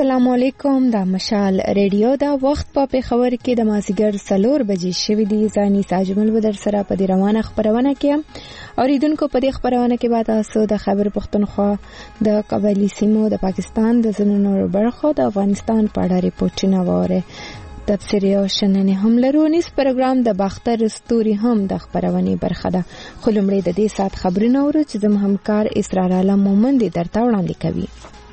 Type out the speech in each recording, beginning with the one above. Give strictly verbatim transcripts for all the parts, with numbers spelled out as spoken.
السلام علیکم. د مشال ریډیو دا وخت په پیښور کې د مازیګر څلور بجې شوې دي. ځاني ساجمل بدر سره په دې روانه خبرونه کې اوریدونکو په دې خبرونه کې به تاسو د خبر پښتونخوا د قبایلی سیمو د پاکستان د ځینو برخو د افغانستان په اړه ریپورتونه واره. تفسیری او شننه هم لرو. نیس پروګرام د باختر ستوري هم د خبرونه برخه ده. خو لمړی د دې سات خبرونه اورو چې زموږ همکار اسرار عالم مومند درته وړاندې کوي.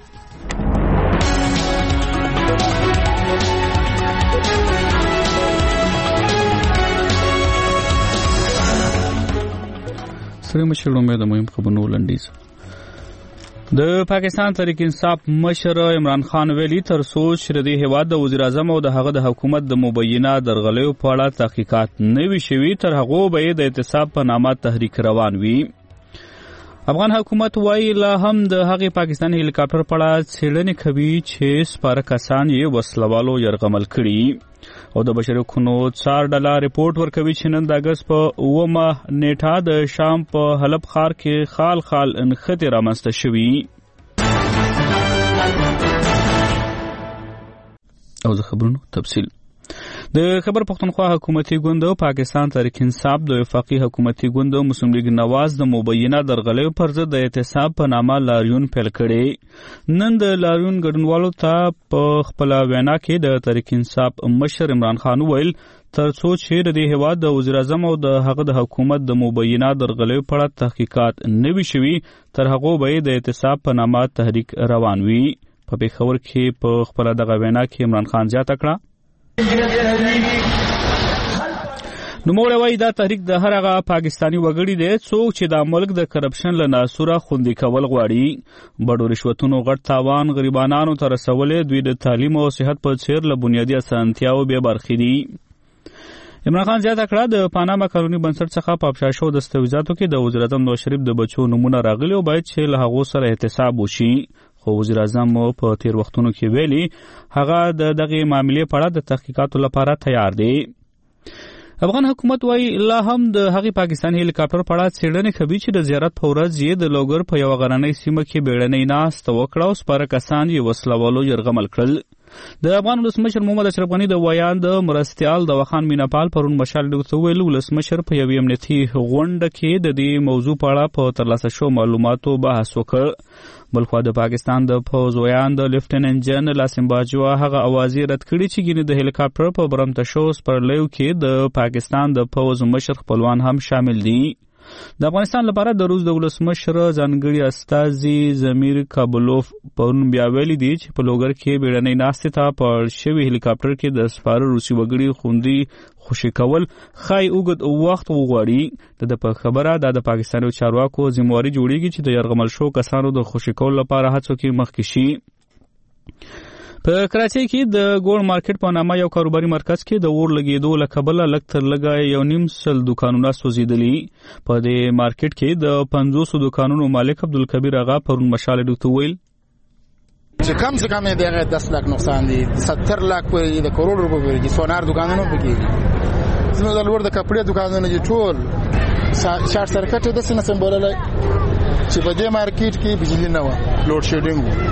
سره مشر امید مهم خبرونه لنډیز. د پاکستان تحریک انصاف مشر عمران خان ویلي تر څو چې د هیواد د وزیر اعظم او د هغه د حکومت د مبینه درغلیو په اړه تحقیقات نه وي شوي، تر هغه به د اعتصاب په نامه تحریک روان وي. افغان حکومت وایي لا هم د هغې پاکستاني هلیکاپټر په اړه څېړنې کوي چې سپاره کسان یې وسلوالو یرغمل کړي. او د بشري حقوقو څار ډله ریپورت ورکوي چې نن د اګست په اوومه نیټه د شام په حلب ښار کې خال خال نښتې رامنځته شوي. او د خبرونو تفصیل. د خبر پښتونخوا حکومتي ګوند او پاکستان تحریک انصاف د وفاقي حکومتي ګوند او مسلم لیگ نواز د مبینه درغلیو پر ضد د اعتصاب په نامه لاریون پیل کړي. نن د لاریون ګډونوالو ته په خپل وینا کې د تحریک انصاف مشر عمران خان ویل تر څو چې د هیواد د وزیر اعظم او د هغه د حکومت د مبینه درغلیو په اړه تحقیقات نه وي شوي، تر هغه به د اعتصاب په نامه تحریک روان وي. په پیښور کې په خپل دغه وینا کې عمران خان زیاته کړه نوموړی وایي دا تحریک د هر هغه پاکستاني وګړي دی څوک چې دا ملک د کرپشن له ناسوره خوندي کول غواړي. بډو رشوتونو غټ تاوان غریبانانو ته رسولې دوی د تعلیم او صحت په څیر له بنیادي اسانتیاو بې برخې دي. عمران خان زیاته کړه د پاناما قانوني بنسټ څخه په افشا شوو دستاویزاتو کې د وزیر اعظم نواز شریف د بچو نومونه راغلي او باید چې له هغو سره احتساب وشي. خو وزیر اعظم په تیر وختونو کې ویلي هغه د دغه معاملې په اړه د تحقیقاتو لپاره تیار دی. افغان حکومت وایي لا هم د هغې پاکستاني هلیکاپټر په اړه څېړنې کوي چې د زیارت په ورځ یې د لوګر په یوه غرنۍ سیمه کې بیړنۍ ناسته وکړه او سپاره کسان یې وسلوالو یرغمل کړل. د افغان ولسمشر محمد اشرف غني د ویان د مرستیال د وخان میناپال پرون مشال ډیو ویل ولسمشر په یوې امنیتي غونډه کې د دې موضوع په اړه په ترلاسه شو معلوماتو بحث وکړ. بلخوا د پاکستان د پوځ ویان د لیفټیننټ جنرال اسیم باجوا هغه اوازې رد کړي چې ګینه د هلیکاپټر په برمته شو سپرلیو کې د پاکستان د پوځ مشر خپلوان هم شامل دي. د افغانستان لپاره د روس د ولسمشر ځانګړي استازي زمیر کابلوف پرون بیا ویلي دي چې په لوګر کې بیړنۍ ناستې ته په شوي هلیکاپټر کې د سپاره روسي وګړي خوندي خوشي کول خای اوږد وخت وغواړي. د په خبره دا د پاکستاني چارواکو ذمہواري جوړیږي چې د یرغمل شو کسانو د خوشي کول لپاره هڅو کې مخکې شي. په کراچۍ کې د ګوړ مارکیټ په نامه یو کاروباري مرکز کې د اور لګېدو له کبله لږ تر لږه یو نیم سل دوکانونه سوځېدلي. په دې مارکیټ کې د پنځوسو دوکانونو مالک عبدالکبیر آغا پرون مشال ډیو ته ویل چې کم سے کم دغه دس لاک نقصان دي، ستر لاک پورې د کروڑ روپو پورې دي. سونار دوکانونه پکې زموږ د لوړ د کپړې دوکانونه دي ټول شارټ سرکټ د سینه سمبولای چې په دې مارکیټ کې بجلی نه و، لوډ شیډینګ.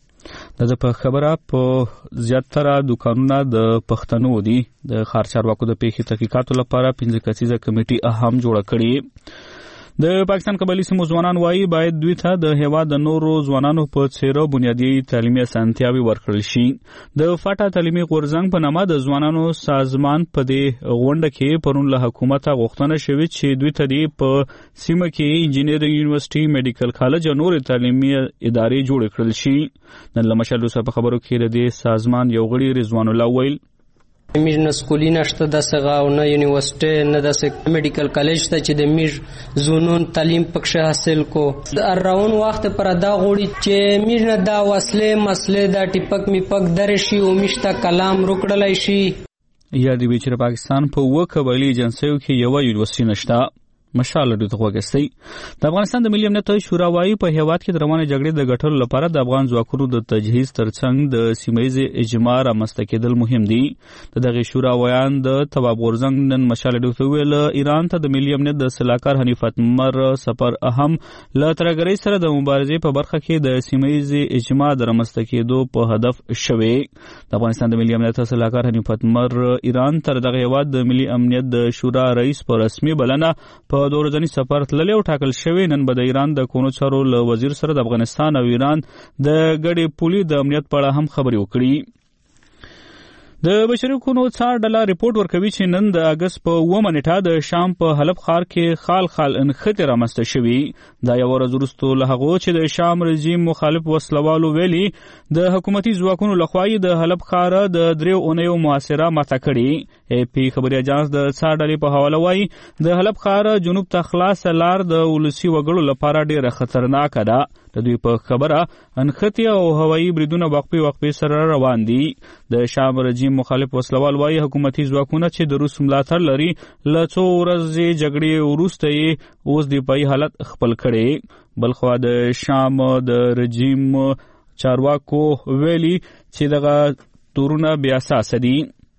د په خبره په زیاتره دوکانونه د پښتنو دي. د ښار چارواکو د پیښې تحقیقاتو لپاره پنځه کسیزه کمیټي اهم جوړه کړې. د پاکستان قبایلی سیمو ځوانان وایي باید دوی ته د هیواد د نورو ځوانانو په څیره بنیادي تعلیمي اسانتیاوې ورکړل شي. د فاټا تعلیمي غورځنګ په نامه د ځوانانو سازمان په دې غونډه کې پرون له حکومته غوښتنه شوې چې دوی ته دې په سیمه کې انجینرینګ یونیورسيټي، میډیکل کالج او نور تعلیمي ادارې جوړ کړل شي. نن له مشال سره په خبرو کې د دې سازمان یو غړي رضوان الله ویل میج نه سکولی نشته داسې او نه یونیورسيټي نه داسې میډیکل کالج ته چې د میج زونون تعلیم پکښه حاصل کو. د راون وخت پر ادا غوړي چې میج نه دا وسلې مسلې دا ټیپک میپک درې شي او میشته کلام روکړلای شي. یا د بیچره پاکستان په وکه ویلي ایجنسیو کې یو یونیورسيټي نشته. مشال لري ته وګستي د افغانستان د ملي امنیت شورا وايي په هیواد کې د روانې جګړې د ګټلو لپاره د افغان ځواکونو د تجهیز ترڅنګ د سیمه‌ییز اجماع رامنځته کېدل مهم دي. د دغه شورا ویان د تواب غورزنګ نن مشال لري ته ویل ایران ته د ملي امنیت د سلاکار حنیف اتمر سفر اهم له ترګری سره د مبارزې په برخه کې د سیمه‌ییز اجماع د رامنځته کېدو په هدف شوی. د افغانستان د ملي امنیت سلاکار حنیف اتمر ایران تر دغه هیواد د ملي امنیت د شورا رئیس په رسمي بلنه په دوه ورځني سفر تللی او ټاکل شوی. نن به د ایران د کونو چارو له وزیر سره د افغانستان او ایران د ګډې پولې د امنیت په اړه هم خبرې وکړي. د بشري حقوقو څار ډله ریپورت ورکوي چې نن د اګست په اوومه نیټه د شام په حلب ښار کې خال خال انخطې رامنځته شوي. دا یوه ورځ وروسته له هغو چې د شام رژیم مخالف وسلوالو ویلي د حکومتي ځواکونو لخوا یې د حلب ښار د دریو اونیو محاصره ماته کړې. ای پی خبري اجانس د څار ډلې په حواله وایي د حلب ښار جنوب ته خلاصه لار د ولسي وګړو لپاره ډېره خطرناکه ده. د دوی په خبره انخطې او هوایي بریدونه وقفې وقفې سره روان دي. د شام رژیم مخالف وسلوال وایي حکومتي ځواکونه چې د روس ملاتړ لري له څو ورځې جګړې وروسته یې اوس دفاعي حالت خپل کړی. بلخوا د شام د رژیم چارواکو ویلي چې دغه تورونه بې اساسه دي.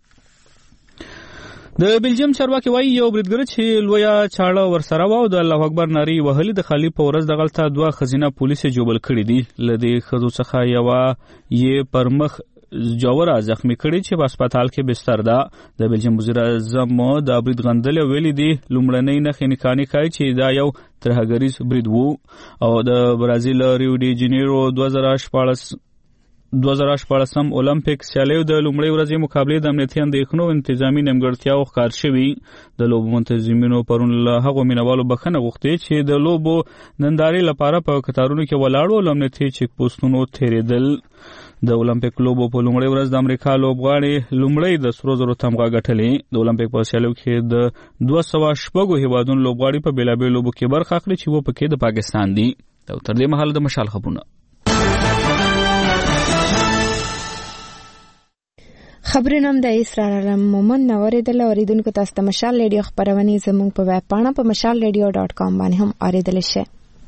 د بلجیم چارواکي وایي یو بریدګر چې لویه چاړه ورسره وه او د الله اکبر نارې وهلې د خالي په ورځ دغلته دوه ښځینه پولیس یې ژوبل کړي دي. له دې ښځو څخه یوه یې پر مخ جوړه زخمی کړي چې په هسپتال کې بستر ده. د بلجیم وزیر اعظم د برید غندلې ویلي دي لومړنۍ نښې نښانې ښایي چې دا یو ترهګریز برید وو. او د برازیل ریو ډي جنیرو دوه زره شپاړس دوه زره شپاړسم اولمپیک سیالیو د لومړۍ ورځې مقابلې د امنیتي اندېښنو انتظامي نیمګړتیاو ښکار شوي. د لوبو منتظمینو پرون له هغو مینوالو بخښنه غوښتې چې د لوبو نندارې لپاره په کتارونو کې ولاړو او امنیتي چیک پوسټونو تېرېدل. د اولمپیک لوبو په لومړۍ ورځ د امریکا لوبغاړي لومړی د سرو زرو تمغه ګټلې. د اولمپیک په سیالیو کې د دوه سوه شپږو هیوادونو لوبغاړي په بېلابېلو لوبو کې برخه اخلي چې و پکې د پاکستان دي. او تر دې مهاله د مشال خبرونه خبرونه هم د اسرار علم مومن اوریدل. اوریدونکو تاسو ته مشال ریډیو خبرونه زموږ په ویب پاڼه په مشال ریډیو ډاټ کام باندې هم اوریدل شي.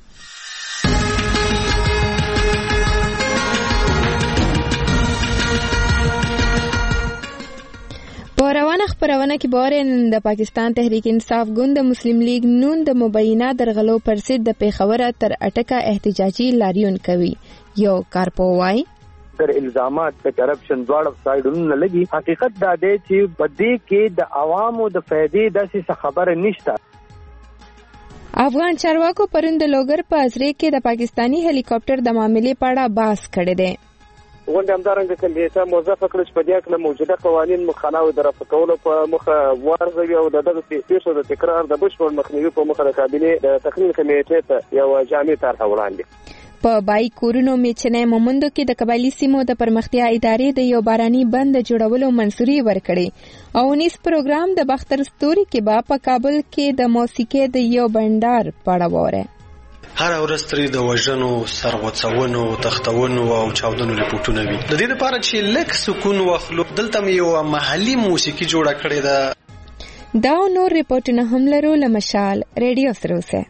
په روانه خبرونه کې باره د پاکستان تحریک انصاف ګوند مسلم لیگ نون د مبینه درغلو پر ضد د پیښور تر اټکه احتجاجي لاریون کوي. یو کارپوای تر الزامات د کرپشن دواړه سایډونو لګي. حقیقت دا دی چې بدې کې د عوامو د فائدې داسې خبره نشته. افغان چارواکو پرون د لوګر په ازرې کې د پاکستانی هلیکاپټر د معاملې په اړه بحث کړی دی. غونډه همدارنګه کلیسا موظفه کړه چې په دې کې موجوده قوانین مخالفت د رفع کولو په مخه ورغوي او د دغه پیښو د تکرار د بشپړ مخنیوي په مخه د کابینې د تقنین کمیټې ته یو جامع طرح وړاندې. په بای کورونو میچنه مومندو کې د قبایلی سیمو د پرمختیا ادارې د یو باراني بند جوړولو منصوري ورکړي او نیس پروګرام د بختر ستوري کې با په کابل کې د موسیقي د یو بندر پړاوره. هر ورځ ترې د وژنو، سرغوڅونو، تختونو او چاودنو رپورټونه وي. د دې لپاره چې لک سکون واخلو دلته یو محلي موسیقي جوړه کړې ده. دا نور رپورټونه هم لرو له مشال ریډیو سره اوسه.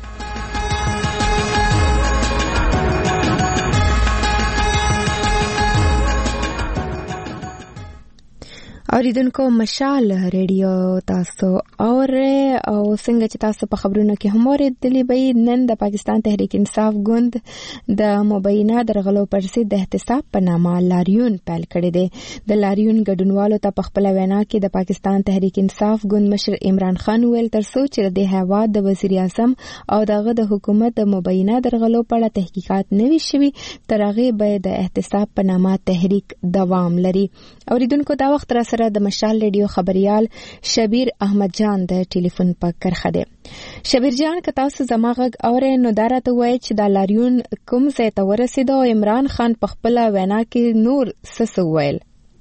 اوریدونکو مشال ریډیو تاسو اور او څنګه چې تاسو په خبرونو کې هم اوریدلی به نن د پاکستان تحریک انصاف ګوند د مبینه درغلو پر ضد د احتساب په نامه لاریون پیل کړی دی. د لاریون ګډونوالو ته په خپل وینا کې د پاکستان تحریک انصاف ګوند مشر عمران خان ویل تر څو چې د هیواد د وزیر اعظم او دغه د حکومت د مبینه درغلو په اړه تحقیقات نه وي شوي تر هغې به د احتساب په نامه تحریک دوام لري. اوریدونکو دا وخت را سره د مشال ریډیو خبريال شبیر احمد جان د ټلیفون په کرخه دی. شبیر جان که تاسو زما غږ اورئ نو دا راته وایئ چې دا لاریون کوم ځای ته ورسېده او عمران خان په خپله وینا کې نور څه څه وویل؟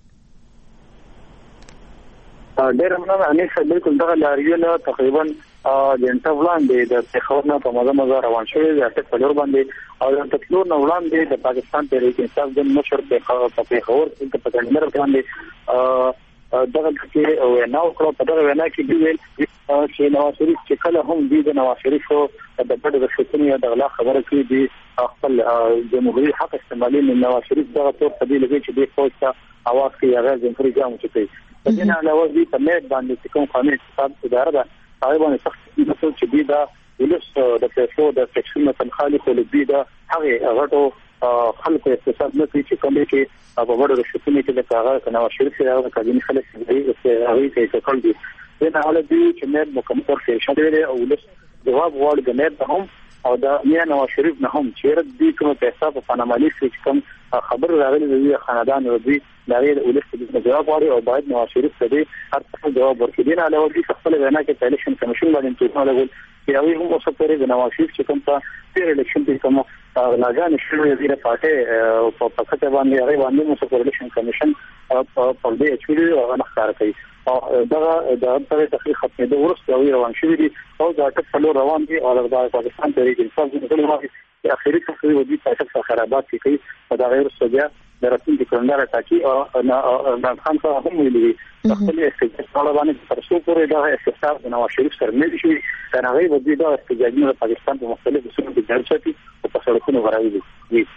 ډېره مننه انیس صاحب. بالکل دغه لاریون تقریبا د انټر وړاندې د پېښور نه په مزه مزه روان شوی دی اته څلور باندې او د پېښور نه وړاندې د پاکستان تحریک انصاف ګوند مشر په پېښور کې په ګندنه باندې دغه کې وینا وکړه. په دغه وینا کې دی ویل چې نواز شریف چې کله هم دی د نواز شریف د بډ د شتنې د غلا خبره کوي دی خپل جمهوریت حق استعمالي من نواز شریف دغه تور قبیله لګي چې د فوج ته اواز کوي هغه جمهوریت جام چي په دې نه علاوه دی په مېد باندې کوم قانون حساب اداره ده هغه باندې سخت مسول چې دی دا ولس د پیسو د تکشن تنخالي خو لبي دا هغه غټو خلکو اقتصاد نه کوي چې کوم کې په وړو رشتونو کې د کاغذ نواز شریف سره د کابینې خلک دی هغه کې څه کول دي دا حاله دی چې مېد مکمل فیشن دی او ولس جواب غواړي د مېد هم او د میا نواز شریف نه هم چې رد دي کوم پیسې په پانامالي کې کوم خبر راغلي د خاندان او دی لغیر ولس د جواب غواړي او باید نواز شریف ته هر څه جواب ورکړي نه علاوه دي خپل وینا کې الیکشن کمیشن باندې ټول لګول چې هغه هم اوسه پرې د نواز شریف چې کوم څه پیر الیکشن کې کوم لاګان شروع دي راپاتې او په پکته باندې هغه باندې مو سپور الیکشن کمیشن په دې چې هغه نخار کوي او دا د هغه تحقیق ختمه د ورسته روان شوی دي او دا ټول روان دي او د پاکستان تحریک انصاف د ټول واقع اخیری تقریر ودی تاسو خرابات کوي په دا غیر سوجا درته د کندهار ټاکی او عمران خان ته هم ویلي خپل استقلال باندې تر څو پورې دا استفسار د نواز شریف سره نه شي دا غي ودی دا استجابه د پاکستان په مختلفو سیمو کې درچتي او په سړکونو غراوي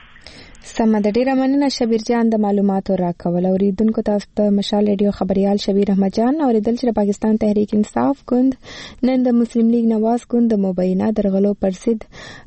سم د ډیره مننه شبیر جان د معلوماتو راکول اوریدونکو تاسو ته مشال ریډیو خبريال شبیر احمد جان اوریدل چې پاکستان تحریک انصاف ګوند نن د مسلم لیگ نواز ګوند د مبینه درغلو پرسید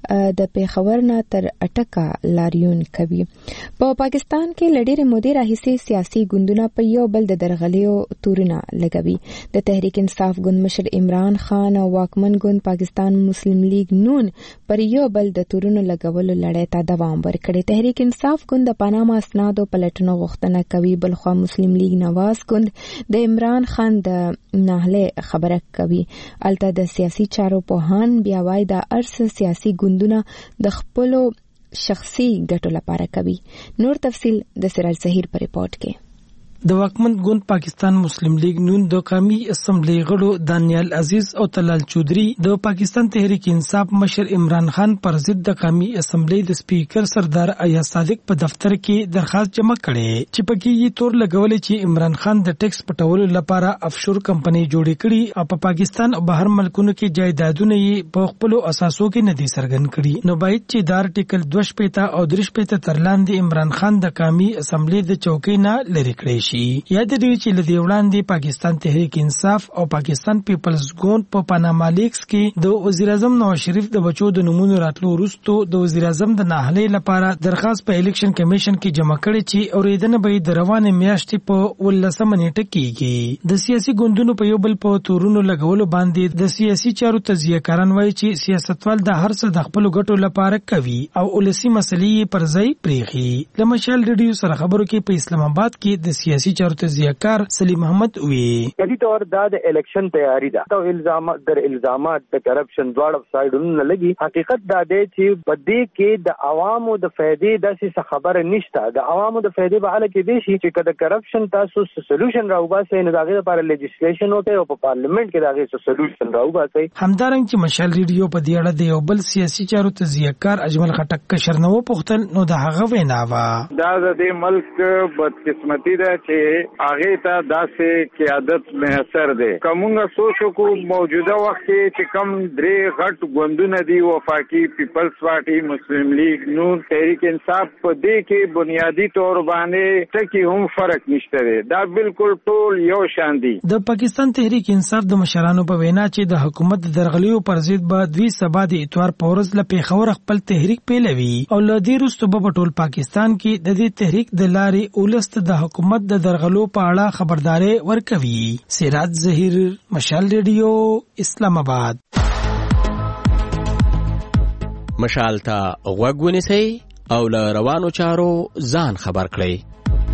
د پیښور نه تر اټکا لاریون کوي په پاکستان کې لډیره مودې راهیسې سیاسي ګوندونه په یو بل د درغلیو تورونه لګوي د تحریک انصاف ګوند مشر عمران خان او واکمن ګوند پاکستان مسلم لیگ نون پر یو بل د تورونو لګولو لړۍ ته دوام ورکړي تحریک انصاف ګوند د پاناما اسنادو پلټنو غوښتنه کوي بلخوا مسلم لیگ نواز ګوند د عمران خان د نهله خبره کوي الته د سیاسي چارو په هان بیا وای د ارس سیاسي ګوندونه د خپل شخصي ګټو لپاره کوي نور تفصيل د سراج ظهیر په ریپورت کې د واکمن ګوند پاکستان مسلم لیگ نون د قومي اسمبلی غړو دانیال عزیز او طلال چودري د پاکستان تحریک انصاف مشر عمران خان پر ضد د قومي اسمبلی د سپیکر سردار ایاز صادق په دفتر کې درخواست جمع کړي چې پکې یې تور لګولې چې عمران خان د ټیکس پټولو لپاره افشور کمپنۍ جوړې کړي او په پاکستان او بهر ملکونو کې جایدادونه یې په خپل اساسو کې ندي سرګن کړي نو باید چې د آرټیکل دوه شپږ او درې شپږ تر لاندې عمران خان د قومي اسمبلی د چوکۍ نه لری کړی یاد دی چې لدی وړاندې پاکستان تحریک انصاف او پاکستان پیپلز ګوند په پاناما لیکس کې د وزیر اعظم نواز شریف د بچو د نمونه راتلو وروسته د وزیر اعظم د ناهلي لپاره درخواست په الیکشن کمیشن کې جمع کړي چې اوریدنه به د روانې میاشتې په ولسمه نیټه کېږي د سیاسي ګوندونو په یو بل په تورونو لګولو باندې د سیاسي چارو تجزیه کاران وایي چې سیاستوال د هر څه د خپل ګټو لپاره کوي او ولسی مسلې پر ځای پریخي لمشال ریډیو سره خبرو کې په اسلام آباد کې د سیاسي چارو تزیهکار سلیم محمد وی کدي تور دا د الیکشن تیاری ده او الزامات در الزامات د کرپشن دواړه سایډونو لګي حقیقت دا دی چې بده کې د عوامو د فائدې د څه خبره نشته د عوامو د فائدې په اړه کې دي چې کله کرپشن تاسو سولوشن راوباسي نه دغه لپاره لیجسلیشن وکړي او په پارلیمنت کې دغه سولوشن راوباسي همدارنګ چې مشال ریډیو په دې اړه د یو بل سیاسي چارو تزیهکار اجمل خټک کشرنو پختل نو د هغه وینا وا دا د ملک بدقسمتي ده چې هغه ته داسې قیادت میسر دی کومه سوچو کو موجوده وخت کې چې کم درې غټ ګوندونه دي وفاقي پیپلز پارټي مسلم لیگ نون تحریک انصاف په دې کې بنیادی تور باندې ټکی هم فرق نشته دی دا بالکل ټول یو شان دي د پاکستان تحریک انصاف د مشرانو په وینا چې د حکومت درغلیو پر ضد به دوی سبا د اتوار پورز ل پیښور خپل تحریک پیلوي او لدی رستو په ټول پاکستان کې د دې تحریک د لارې اولست د حکومت د درغلو په اړه خبرداري ورکوي سراج ظهیر مشال ریډیو اسلام آباد مشال ته غوږ ونیسئ او له روانو چارو ځان خبر کړئ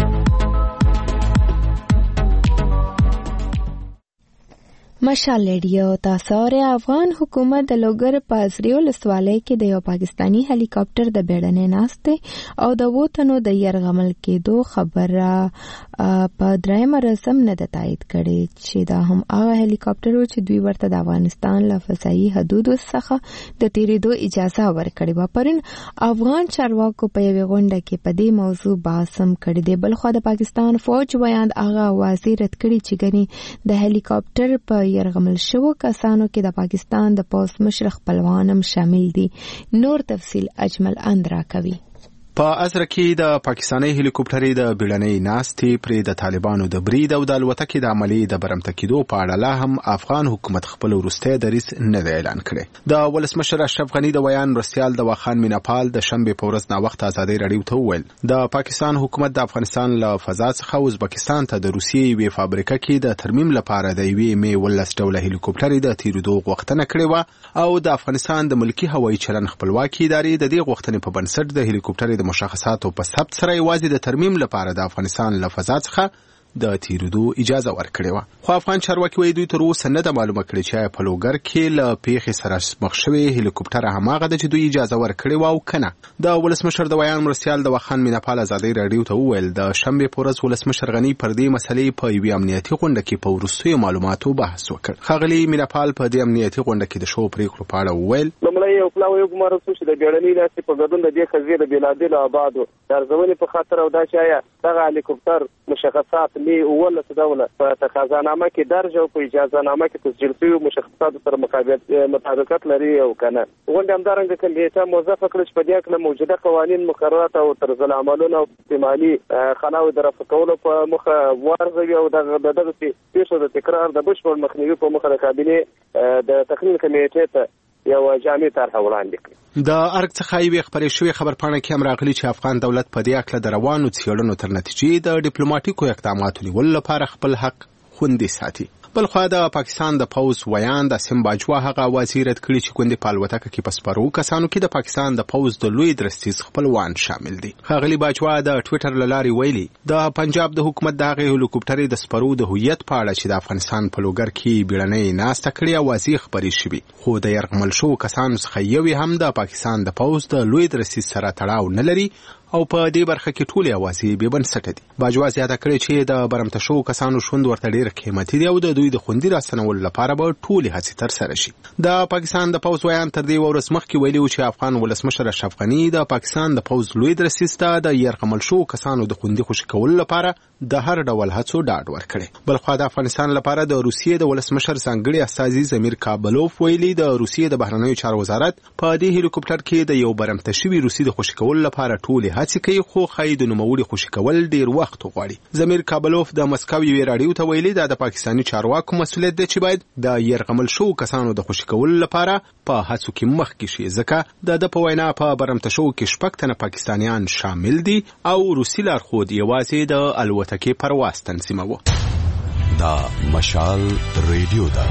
مشال ریډیو تاسو ر افغان حکومت د لوګر پازریو لسوالۍ کې د یو پاکستانی هلی کاپټر د بیړنۍ ناستې او د ووتنو د يرغمل کېدو خبره په درېم رسم نه د تایید کړي چې دا هم هغه هلی کاپټر و چې دوی ورته د افغانستان له فضایي حدودو څخه د تیریدو اجازه ورکړې و پرون افغان چارواکو په یوه غونډه کې په دې موضوع باسم کړي دی بلخو د پاکستان فوج بیان هغه واضح رد کړي چې ګني د هلی کاپټر په يرغمل شوو کسانو کې د پاکستان د پوز مشر خپلوان هم شامل دي. نور تفصیل اجمل اندرا کوي. په ازره کې د پاکستاني هلیکوپټرې د بیړنۍ ناستې پرې د طالبانو د برید او د الوتکې د عملي د برمته کېدو په اړه لا هم افغان حکومت خپل وروستی دریځ نه دی اعلان کړی. د ولسمشر اشرف غني د ویان مرستیال د واخان میناپال د شنبې په ورځ ناوخته ازادۍ راډیو ته وویل د پاکستان حکومت د افغانستان له فضا څخه ازبکستان ته د روسیې یوې فابریکه کې د ترمیم لپاره د یوې مې ولس ډوله هلیکوپټرې د تیرېدو غوښتنه کړې وه او د افغانستان د ملکي هوایي چلن خپلواکي ادارې د دې غوښتنې په بنسټ د هلیکوپټرې د مشخصاتو په ثبت سره یوازې د ترمیم لپاره د افغانستان له فضا څخه د تیرېدو اجازه ورکړې وه. خو افغان چارواکي وایي دوی تر اوسه نه ده معلومه کړې چې په لوګر کې له پیښې سره مخ شوې هلیکوپټر هماغه ده چې دوی اجازه ورکړې وه او که نه. د ولسمشر د ویان مرستیال د واخان میناپال ازادۍ راډیو ته وویل د شنبې په ورځ ولسمشر غني پر دې مسلې په یوې امنیتي غونډه کې په وروستیو معلوماتو بحث وکړ. ښاغلي میناپال په دې امنیتي غونډه کې د شوو پرېکړو په اړه وویل لومړی یو پلاوی وګمارل شو چې د بیړنۍ ناستې په ګډون د دې قضیې د بېلابېلو ابعادو د ارزونې په خاطر او دا چې آیا دغه هلیکوپټر مشخصات مې اوولس ډوله په تقاضانامه کې درج او په اجازهنامه کې تسجیل شوي مشخصاتو سره مطابقت لري او که نه. غونډې همدارنګه کمیټه موظفه کړه چې په دې هکله موجوده قوانین مقررات او طرزالعملونه او احتمالي خلاوې د رفع کولو په موخه وارزوي او دغسې پیښو د تکرار د بشپړ مخنیوي په موخه د کابینې د تقنین کمیټې ته یو جامع طرحه وړاندې کړي. د ارګ څخه یوې خپرې شوې خبرپاڼه کې هم راغلي چې افغان دولت په دې هکله د روانو څېړنو تر نتیجې د ډیپلوماټیکو اقداماتو نیولو لپاره خپل حق خوندي ساتي. بلخوا د پاکستان د پوز ویان د سیم باجوا هغه وزیر رد کړی چې ګوندې په الوتکه کې په سپرو کسانو کې د پاکستان د پوز د لوی درستیز خپلوان شامل دي. ښاغلي باجوا د ټویټر له لارې ویلي د پنجاب د حکومت د هغې هلیکوپټرې د سپرو د هویت په اړه چې د افغانستان په لوګر کې بیړنۍ ناسته کړې اوازې خپرې شوي خو د یرغمل شوو کسانو څخه یوې هم د پاکستان د پوز د لوی درستیز سره تړاو نه لري او په دې برخه کې ټولې اوازې بې بنسټه دي. باجوا زیاته کړې چې د برمته شوو کسانو ژوند ورته ډېر قیمتي دی او د دوی د خوندي راستنولو لپاره به ټولې هڅې ترسره شي. د پاکستان د پوز ویان تر دې ورځ مخکې ویلي و چې افغان ولسمشر اشرف غني د پاکستان د پوز لوی درستیز ته د یرغمل شوو کسانو د خوندي خوشي کولو لپاره د هر ډول هڅو ډاډ ورکړي. بلخوا د افغانستان لپاره د روسیې د ولسمشر ځانګړي استازي زمیر کابلوف ویلي د روسیې د بهرنیو چارو وزارت په دې هلیکوپټر کې د یو برمته شوي روسي د خوشي کولو لپاره ټولې هڅې کوي خو ښایي د نوموړي خوشي کول ډیر وخت غواړي. زمیر کابلوف د مسکو یوې راډیو ته ویلي دا د پاکستاني چارواکو مسؤلیت دی چې باید د یرغمل شوو کسانو د خوشي کولو لپاره په هڅو کې مخکې شي ځکه د ده په وینا په برمته شوو کې شپږ تنه پاکستانیان شامل دي او روسي لارښود یوازې د الوتکې پرواز تنظیموه. دا مشال ریډیو ده.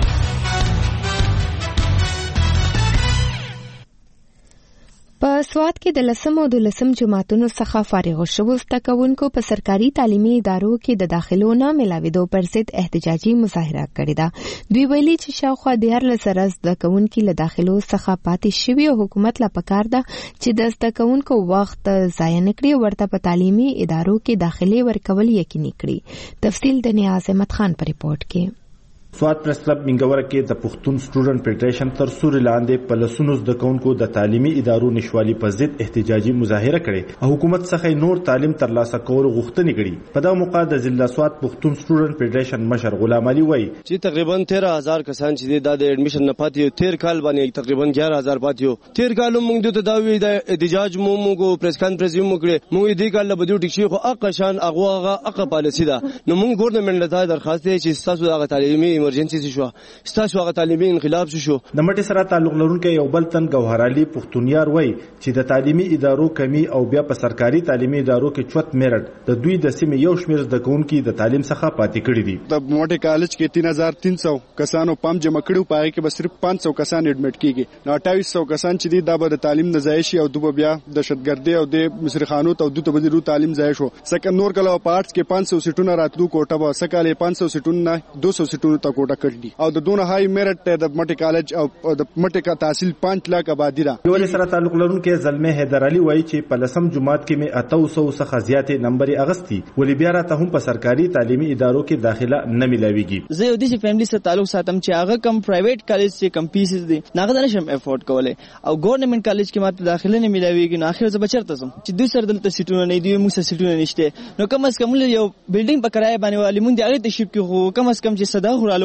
په سوات کې د لسم او دولسم جماعتونو څخه فارغ شوو زده کوونکو په سرکاري تعلیمي ادارو کې د داخلو نه ملاوېدو پر ضد احتجاجي مظاهره کړې ده. دوی ویلي چې شاوخوا دیارلس زره زده کوونکي له داخلو څخه پاتې شوي او حکومت لا پکار ده چې د زده کوونکو وخت ضایع نه کړي ورته په تعلیمي ادارو کې داخلي ورکول یقیني کړي. تفصیل د نیاز احمد خان په ریپورت کې. سوات پریس کلب منګوره کې د پښتون سټوډنټ فدریشن تر سوري لاندې په لسونو زده کوونکو د تعلیمي ادارو نشوالي په ضد احتجاجي مظاهره کړې او حکومت څخه نور تعلیم ترلاسه کول غوښتنې کړې. په دا موقع د ضلع سوات پښتون سټوډنټ فدریشن مشر غلام علي وایي چې تقریبا تیرہ هزار کسان چې د اډمیشن نه پاتې یو تیر کال باندې تقریبا ګیارہ هزار پاتې یو. تیر کال موږ د داوی د احتجاج مو موږ پریس کانفرنس مو کړې موږ دې کال به ډیو ټیک شي خو اقا شان اغه اقا پالیسی ده. نو موږ ګورنمنت ته درخواست چې تاسو د تعلیمي ایمرجنسي شو ستاسو هغه تعلیمي انقلاب شو. د مټي سره تعلق لرونکي یو بل تن ګوهر علي پښتونیار وای چې د تعلیمي ادارو کمی او بیا په سرکاري تعلیمي ادارو کې چوت میرټ د دوی د سیمې یو شمیر زده کوونکي د تعلیم څخه پاتې کړي دي. د موټي کالج کې تین هزار تین سو کسانو پام جمع کړو پای کې به صرف پانچ سو کسان اډمیټ کیږي. نو اٹھائیس سو کسان چې دي دا به د تعلیم نه ضایع شي او دوی بیا د دهشتګردي او د مصرخانو ته دوی ته به تعلیم ضایع شو. سکه نور کله پارټس کې پانچ سو سیټونه راتلو کوټه به سکه له پانچ سو سیټونه دو سو سیټونو ته کوټه کړی او د دونه هاي میرټ د مټي کالج او د مټي کا تحصیل پانچ لاک آبادی ده. یو سره تعلق لرونکي زلمه حیدر علي وایي چې په لسم جماعت کې مې اته سو څخه زیاتې نمبر اغستی ولې بیا راته هم په سرکاري تعلیمي ادارو کې داخله نه ملاويږي. زه یو د فیملی سره تعلق ساتم چې هغه کم پرایویټ کالج چې کم پیسز دي ناغه نشم افورد کولای او ګورنمنت کالج کې ماته داخله نه ملاويږي. نو اخر زه بچرته سم چې دوی سره دلته سیټونه نه دی موږ سره سیټونه نشته. نو کم از کم یو بلډینګ په کرایه باندې ولې مونږ د هغه تشریف کې خو کم از کم چې صدا خورالو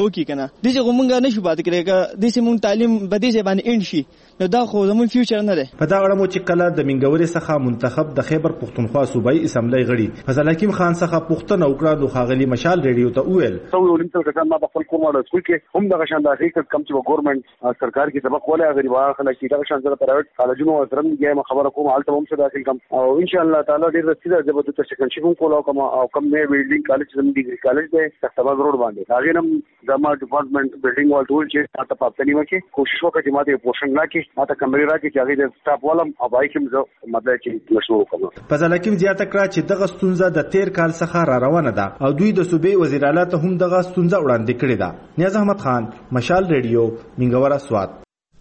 فالو کی کنه د چې موږ نشو پات کړی د چې موږ تعلیم بدی ځای باندې انډ شي نو دا خو زموږ فیوچر نه دی. په دا اړه مو چې کله د منګوري څخه منتخب د خیبر پښتونخوا صوبایي اسمبلی غړي فضل حکیم خان څخه پوښتنه وکړه نو خاغلی مشال ریډیو ته وویل سو یو لمڅ کسان ما په خپل کوم وړ سکول کې هم د غشان د حقیقت کم چې ګورنمنت سرکار کې سبق ولا غریبا خلک چې د غشان سره پرایویټ کالجونو سره یې خبره کوم حالت هم څه داخل کم او ان شاء الله تعالی ډیر رسیدل زبردست ته سکن شي کوم او کوم او کوم نه بلډینګ کالج زم ډیګری کالج دی تختباز روډ باندې هغه نم زما ډپارټمنټ بلډینګ وال ټول چې تاسو په پاتنی وکي کوشش وکړئ چې ماته پوښتنه راکړي ماته کمرې راکړي چې هغه د سټاف ولم او بای کوم زه مطلب چې مشورو کوم. فضل حکیم زیاته کړه چې دغه ستونزه د تیر کال څخه را روانه ده او دوی د صوبې وزیر اعلی ته هم دغه ستونزه وړاندې کړې ده. نیاز احمد خان مشال ریډیو منګورا سوات.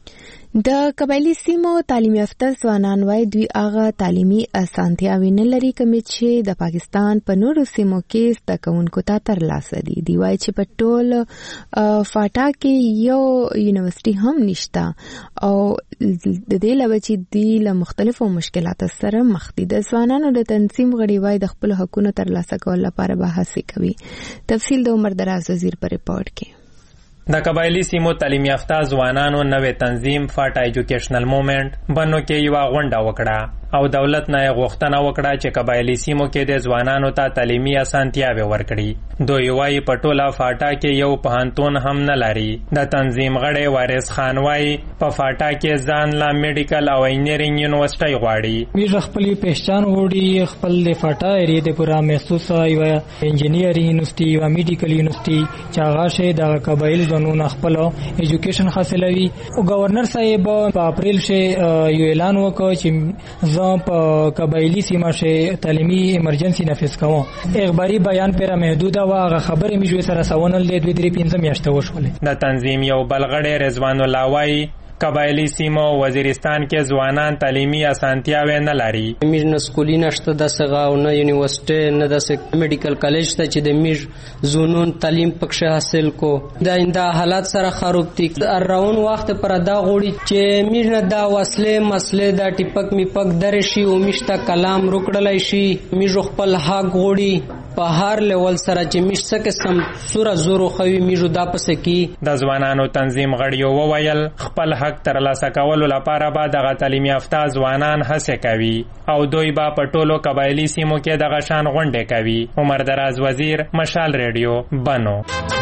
د قبایلی سیمو تعلیم یافته ځوانان وای دوی هغه تعلیمي اسانتیاوې نه لري کومې چې د پاکستان په نورو سیمو کې زده کوونکو ته ترلاسه دي. دی وای چې په ټول فاټا کې یو یونیورسيټي هم نشته او د دې علاوه چې دی له مختلفو مشکلاتو سره مخ دي. د ځوانانو د تنظیم غړي وای د خپل حقوقو ترلاسه کول لپاره بحث کوي. تفصیل د عمر دراز وزیر په ریپورت کې. د قبایلی سیمو تعلیم یافته ځوانانو نوې تنظیم فاټا ایجوکیشنل موومنټ بنو کې یو غونډه وکړه او دولت نه غوښتنه وکړه چې قبایلی سیمو کې د ځوانانو ته تعلیمي اسانتیاوې ورکړي. دوی وايي په ټوله فاټا کې یو پوهنتون هم نه لري. د تنظیم غړی وارث خان وايي په فاټا کې ځان لا میډیکل او انجینرینګ یونیورسيټي غواړي. موږ خپل پہچان وړي خپل د فاټا ایریا د پورا محسوس یو انجینرینګ یونیورسيټي او میډیکل یونیورسيټي چې هغه شه د قبایل ځوانانو خپل ایجوکیشن حاصلوي. او گورنر صاحب په اپریل شه یو اعلان وکړ چې په قبایلی سیمه شه تعلیمی ایمرجنسی نافذ کوم. اخباری بیان پر محدود و هغه خبرې مې سره سوونل د دوه درې پنځه میاشتې وشولې. د تنظیم یو بلغړی رضوان الله وای قبایلی سیمو وزیرستان کې ځوانان تعلیمي اسانتیاوې نه لري. میږ نه سکولي نشته د سغه او نه یونیورسيټي نه د میډیکل کالج ته چې د میږ زونون تعلیم پکښه حاصل کو. دا انده حالات سره خراب دي. راون وخت پر دا غوړي چې میږ نه دا وسلې مسلې دا ټیپک میپک درې شي او میشته کلام روکړلای شي. میږ خپل حق غوړي په هر لیول سره چې میشته قسم سوره زورو خوي میږ دا پس کی. د ځوانانو تنظیم غړیو وویل خپل حق ترلاسه کولو لپاره به دغه تعلیم یافته ځوانان هڅه کوي او دوی به په ټولو قبایلی سیمو کې دغه شان غونډې کوي. عمر دراز وزیر مشال ریډیو بنو.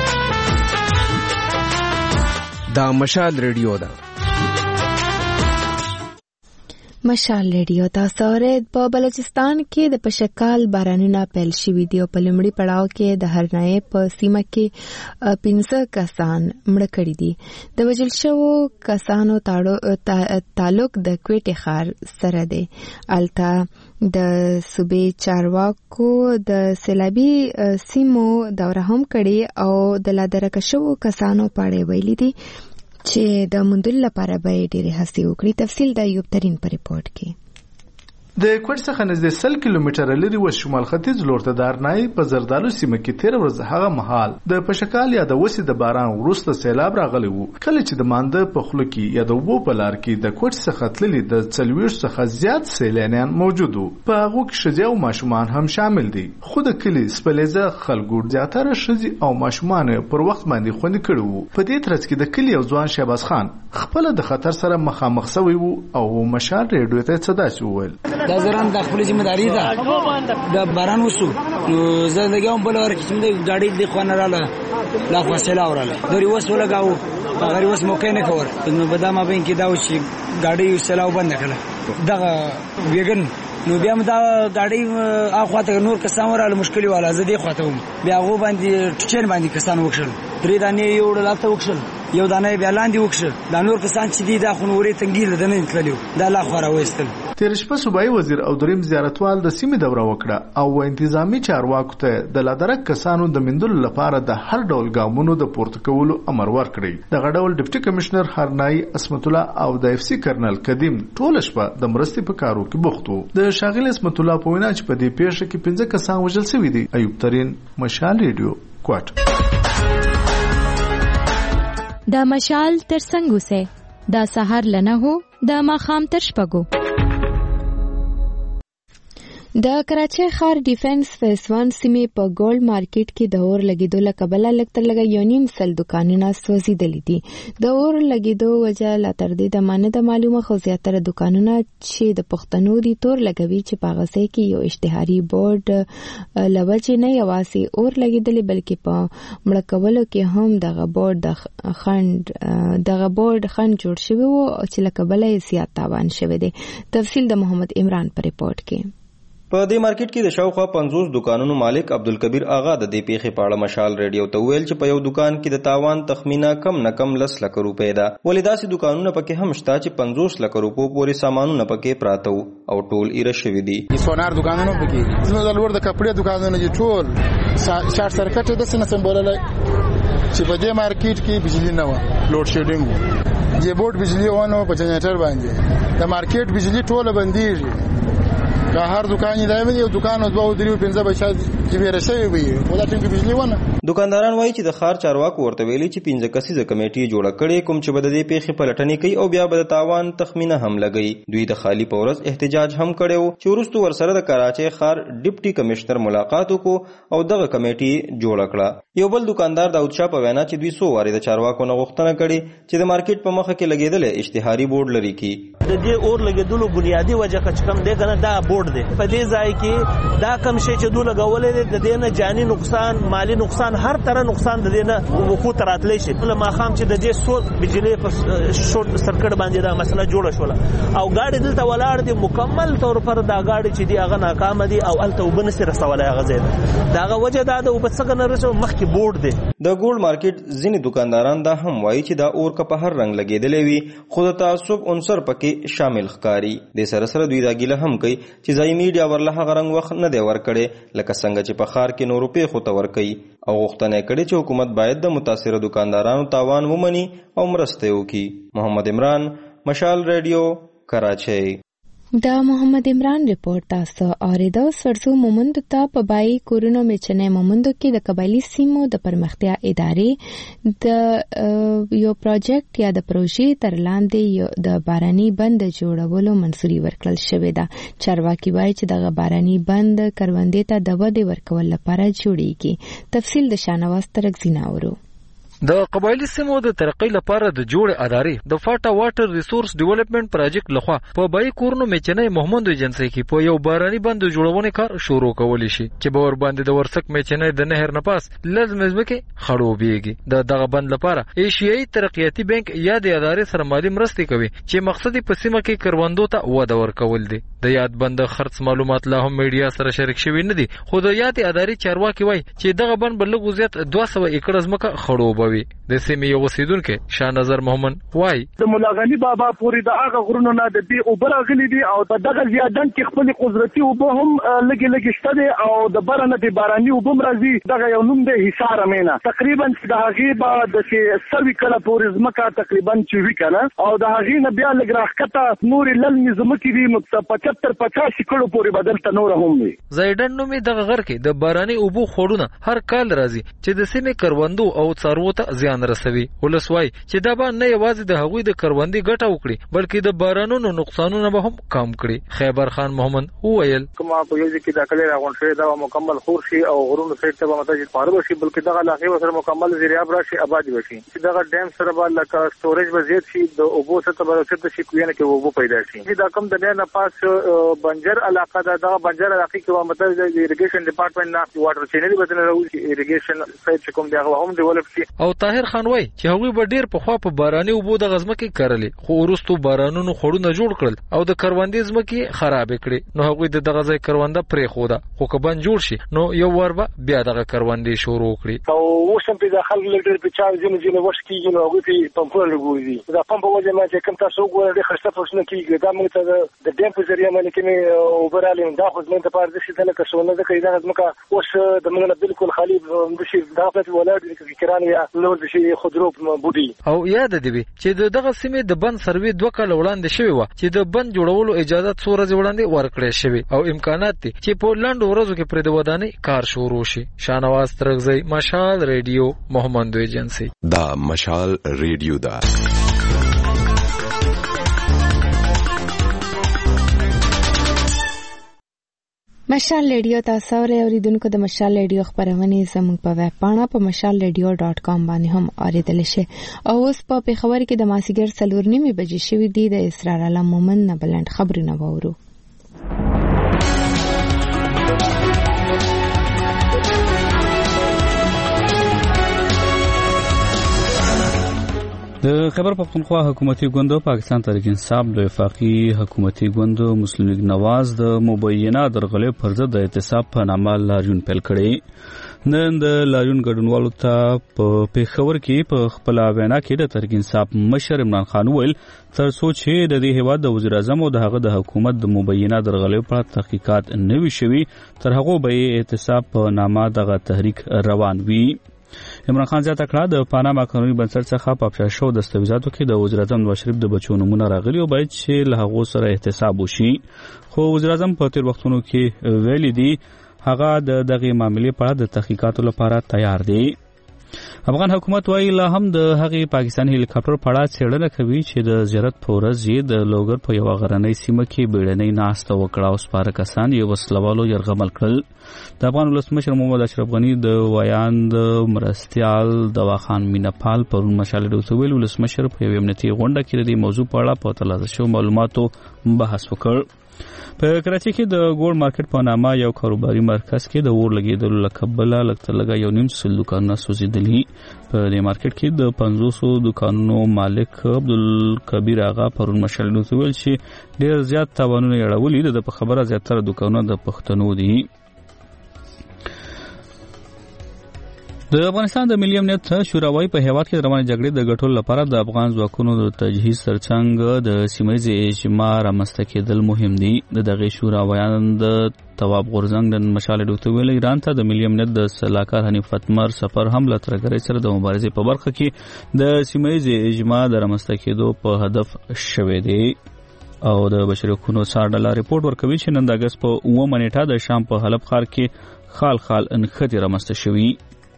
دا مشال ریډیو ده. مشال ریډیو تاسو اورئ. په بلوچستان کې د پشکال بارانونه پیل شوي دي او په لومړي پړاو کې د هرنای په سیمه کې پنځه کسان مړه کړي دي. د وژل شوو کسانو تعلق د کوټې ښار سره دی. الته د صوبې چارواکو د سیلابي سیمو دوره هم کړې او د لادرکه شوو کسانو په اړه ویلي دي چې د موندلو لپاره به ډېرې هڅې وکړي. تفصیل د ایوب ترین په ریپورت کې. د کوټ څخه نږدې سل کیلومتره لري و شمال ختیځ لور ته د ارنای په زردالو سیمه کې تیر ورځ هغه مهال د پشکال یا د وسی د باران وروسته سیلاب راغلی وو. کله چې د مانده په خلو کې یا د وبو په لار کې د کوټ څخه تللي د څلوېښت څخه زیات سیلانیان موجود وو. په هغو کې ښځې او ماشومان هم شامل دي. خو د کلي سپلیزه خلکو زیاتره ښځې او ماشومان پر وخت باندې خوندي کړي وو. په دې ترڅ کې د کلي یو ځوان شهباز خان خپل د خطر سره مخامخ شوی وو او مشال ریډیو ته څه داسې وویل. دا زران د خپل ذمہ داری ده. د باران وسو نو زندګي هم بل ورکه چې د ګاډي د خوانه رااله لا فاصله اوراله دوی وس ولګاو هغه وس موقع نه کور نو بدامه بین کې دا و چې ګاډي سلاو بند کړه دغه ویګن نو بیا دا ګاډي اخواته نور کسان وراله مشکل والا زدي خواته بیا غو باندې ټچن باندې کسان وکړل درې دانې یو ډلاته وکړل یو دانه بیا لاندې وکړل دا نور کسان چې دي دا خونوري تنګیل دنه تللیو دا لا خورا وستل. تیر شپه صوبایي وزیر او دریم زیارتوال د سیمې دوره وکړه او انتظامی چارواکو ته د لادرک کسانو د مندلو لپاره د هر ډول ګامونو د پورته کولو امر ورکړی. دغه ډول ډیپټي کمشنر هرنای اسمت الله او د اف سی کرنل قدیم ټول شپه د مرستې په کارو کې بوخت وو. د شاغل اسمت الله په وینا چې په دې پیښه کې پنځه کسان وژل شوي دي. ایوب ترین مشال ریډیو کوټ. دا مشال تر څنګه سه دا سحر لنه هو دا ماخام تر شپګو. د کراچۍ ښار ډیفنس فیس ون سیمې په ګولډ مارکیټ کې د اور لګېدو له کبله لږ تر لږه یو نیم سل دوکانونه سوځېدلي دي. د اور لګېدو وجه لا تر دې دمه نه ده معلومه، خو زیاتره دوکانونه چې د پښتنو دي تور لګوي چې په هغه ځای کې یو اشتهاري بورډ له وجې نه یوازې اور لګېدلي بلکې په مړه کولو کې هم دغه بورډ د خنډ دغه بورډ خنډ جوړ شوی و چې له کبله یې زیات تاوان شوی دی. تفصیل د محمد عمران په ریپورت کې. په دې مارکیټ کې د شاوخوا پنځوس دکانونو مالک عبدالکبیر آغا د دې پیښې په اړه مشال ریډیو ته ویل چې په یو دکان کې د تاوان تخمینه کم نه کم لس لک روپۍ ده، ولې داسې دکانونه پکې هم شته چې پنځوس لک روپو پورې سامانونه پکې پراته وو او ټول ایره شوي دي. سونار دکانونه پکې زموږ د لوړ د کپړې دکانونه دي ټول شارټ سرکټ داسې نه سمبوللی چې په دې مارکیټ کې بجلی نه وه، لوډ شیډینګ و، چې بورډ بجلی ونه په جنریټر باندې د مارکیټ بجلی ټوله بندېږي. که هر دکان دی یو دکان او دوه درې پنځه بشا چې بیره شوی وي ولا ټیم کې بجلی ونه. دکانداران وایي چې د ښار چارواکو ورته ویلي چې پنځه کسیزه کمیټې جوړه کړې کوم چې به د دې پیښې پلټنې کوي او بیا به د تاوان تخمینه هم لګوي. دوی د خالی په ورځ احتجاج هم کړی و چې وروسته ورسره د کراچۍ ښار ډیپټي کمشنر ملاقات وکړو او دغه کمیټې جوړه کړه. یو بل دکاندار داود شاه په وینا چې دوی څو وارې د چارواکو نه غوښتنه کړې چې د مارکیټ په مخه کې لګېدلی اشتهاري بورډ لري کړي. د دې اور لګېدلو بنیادي وجه چې کوم دی که نه دا بورډ دی، په دې ځای کې دا کم شی چې دوی لګولی دی د دې نه جاني نقصان مالی نقصان هر طرح نقصان د دې نه وقوع ته راتلی شي. له ماښام چې د دې سور بجلۍ په شورټ سرکټ باندې دا مسله جوړه شوله او ګاډي دلته ولاړ دي مکمل طور پر دا ګاډي چې دی هغه ناکامه دي او هلته اوبه نسي رسولی هغه ځای ته. د هغه وجه دا د اوبه څنګه نه رسوي مخکې بورډ دی. د ګولډ مارکیټ ځینې دکانداران دا هم وایي چې دا اور که په هر رنګ لګېدلی وي خو د تعصب عنصر پکې شامل ښکاري. د سره سره دوی دا ګیله هم کوي چې ځایي میډیا ورله هغه رنګ وخت نه دی ورکړی لکه څنګه چې په ښار کې نورو پیښو ته ورکوي او غوښتنه یې کړې چې حکومت باید د متاثره دکاندارانو تاوان ومني او مرسته وکړي. محمد عمران، مشال ریډیو، کراچۍ. د محمد عمران ریپورت تاسو اوریدو. سرسو مومندو ته په بای کورونو میچنې مومندو کې د قبایلی سیمو د پرمختیا ادارې د یو پروجیکټ یا د پروژې تر لاندې د باراني بند جوړولو منځوري ورکړل شوې ده. چارواکي وایي چې دغه باراني بند کروندې ته د ودې ورکول لپاره جوړیږي. تفصیل د شانواز ترکزینا اورو. د قبایلی سیمو د ترقۍ لپاره د جوړ ادارې د فاټا واټر ریسورس ډیولپمنٹ پروجیکټ لخوا په بای کورونو میچنې محمد ایجنسی کې په یو باراني بند جوړونې کار شروع کولی شي چې به ور باندې د ورسک میچنې د نهر نه پاس لازم ځمکه خړوبېږي. د دغه بند لپاره ایشیایي ترقیاتي بانک یا د ادارې سره مالی مرستې کوي چې مقصد په سیمه کې کروندو ته وده ورکول دي. د یاد بند خرڅ معلومات لا هم میډیا سره شریک شوي نه دي، خو د یاد ادارې چارواکي وایي چې دغه بند به لږ زیات دوه سوه ایکړه ځمکه خړوبوي. د سیمې یو اوسیدونکی شاه نظر محمد وایي د ملاغني بابا پورې د هغه غرونو نه د دې اوبه راغلي دي او په دغه زیادن کې خپل قدرتي اوبه هم لږې لږې شته دي او د بره نه د باراني اوبه هم راځي. دغه یو نوم دی حصار امینا، تقریبا د هغې به د سوي کله پورې ځمکه تقریبا چوي کله او د هغې نه بیا لږ راښکته نورې للمې ځمکې دي نو پچهتر پچاسي کلو پورې به دلته نوره هم وي. زیډن نومې دغه غر کې د باراني اوبو خوړونه هر کال راځي چې د سیمې کروندو او څاروو ته زیان رسوي. ولس وایي چې دا به نه یوازې د هغوی د کروندې ګټه وکړي بلکې د بارانونو نقصانونه به هم کم کړي. خیبر خان محمد وویل کومه په یو ځای کې دا کلی راغونډ شوی دا مکمل خور شي او غرونو سایډ ته به متوجه پاره شي بلکې دغه علاقې سره مکمل زیراب راشي آباد وشي چې دغه ډیم سره به لکه سټوریج به زیات شي د اوبو سطح به زیات شي کوینه کې اوبو پیدا شي. دا کوم د نه پاس بنجر علاقه دا دغه بنجر علاقې کې به متوجه د ایریګیشن ډپارټمنټ نه واټر چینل بدل راوځي ایریګیشن سایډ کوم دی هغه هم ډیولپ شي. او طاهر خان وایي چې هغوی به ډیر پخوا په باراني اوبو د غزمکې کرلې خو وروستو بارانونو خوړونه جوړ کړل او د کروندې ځمکې خرابې کړې نو هغوی د دغه ځای کرونده پرېښوده خو که بند جوړ شي نو یو وار به بیا دغه کروندې شروع کړي. او اوس هم پرې د خلک لږ ډېر په چا ځینې ځینې وخت کېږي نو هغوی پرې پمپونه لګولي دي. د پمپ په وجه باندې چې کوم تاسو وګورئ ډېر ښایسته فصلونه کېږي دا موږ ته د ډیم په ذریعه باندې کومې اوبه رالې دا خو زموږ دپاره داسې ده لکه سونه ځکه دغه ځمکه اوس د موږ نه بلکل خالي داسې دغه پسې ولاړ دي کران یا نور داسې خودرو بوډي. او یاد دی وي چې د دغه سیمې د بند سروې دوه کاله وړاندې شوې وه چې د بند جوړولو اجازه څو ورځې وړاندې ورکړی شوې او امکانات دي چې په لنډو ورځو کې پرې د ودانۍ کار شروع شي. شانواز ترکزی، مشال ریډیو، محمد ایجنسی. دا مشال ریډیو دا مشال ریډیو تاسو اوریدونکو د مشال ریډیو خبرونه زموږ په ویب پاڼه په مشال ریډیو ډاٹ کام باندې هم اوریدل شي. او اوس په پیښور کې د ماسیګر څلور نیمه بجې شوې دي. د اسرار علم مومن نه بلند خبرونه وورو. د خیبر پختونخوا حکومتي ګوند پاکستان تحریک انصاف د وفاقي حکومتي ګوند مسلم لیگ نواز د مبینه درغلې پر ضد د احتساب په نامه لاریون پیل کړي. نن د لاریون ګډونوالو ته په پیښور کې په خپل وینا کې د تحریک انصاف مشر عمران خان ویل تر څو چې د دې هیواد د وزیر اعظم او دغه د حکومت د مبینه درغلې په تحقیقات نه وي شوي تر هغه به احتساب په نامه دغه تحریک روان وي. عمران خان زیاته کړه د پاناما قانوني بنسټ څخه په افشا شو دستاویزاتو کې د وزیر اعظم نواز شریف د بچو نمونه راغلي او باید چې له هغه سره احتساب وشي. خو وزیر اعظم په تیر وختونو کې ویلي دي هغه د دغه معاملې په اړه د تحقیقاتو لپاره تیار دی. افغان حکومت وايي لا هم د هغې پاکستاني هلیکاپټر په اړه څېړنه کوي چې د زیارت په ورځ یې د لوګر په یوه غرنۍ سیمه کې بیړنۍ ناسته وکړه او سپاره کسان یې وسلوالو یرغمل کړل. د افغان ولسمشر محمد اشرف غني د ویاند مرستیال دواخان مینپال پرون مشال ډیو ته ویل ولسمشر په یوه امنیتي غونډه کې د دې موضوع په اړه په ترلاسه شوو معلوماتو بحث وکړ. په کراچۍ کې د ګولډ مارکیټ په نامه یو کاروباري مرکز کې د اور لګېدلو له کبله لږ تر لږه یو نیم سل دوکانونه سوځېدلي. په دې مارکیټ کې د پنځوسو دوکانونو مالک عبدالکبیر آغا پرون مشال ډیو ته ویل چې ډېر زیات تاوانونه یې اړولي. د په خبره زیاتره دوکانونه د پښتنو دي. د افغانستان د ملي امنیت شوراوی په هیواد کې روانې جګړې د ګټلو لپاره د افغان ځواکونو د تجهیز ترڅنګ د سیمه‌ییز اجماع رامنځته کېدل مهم دي. د دغې شوراویان د تواب غورځنګ د مشال ډیو ته ویل ایران ته د ملي امنیت د سلاکار حنیف اتمر سفر هم له ترګرۍ سره د مبارزې په برخه کې د سیمه‌ییز اجماع د رامنځته کېدو په هدف شوی دی. او د بشري حقوقو څار ډله ریپورټ ورکوي چې نن د اګست په اوومه نیټه د شام په حلب ښار کې خال خال نښتې رامنځته شوي.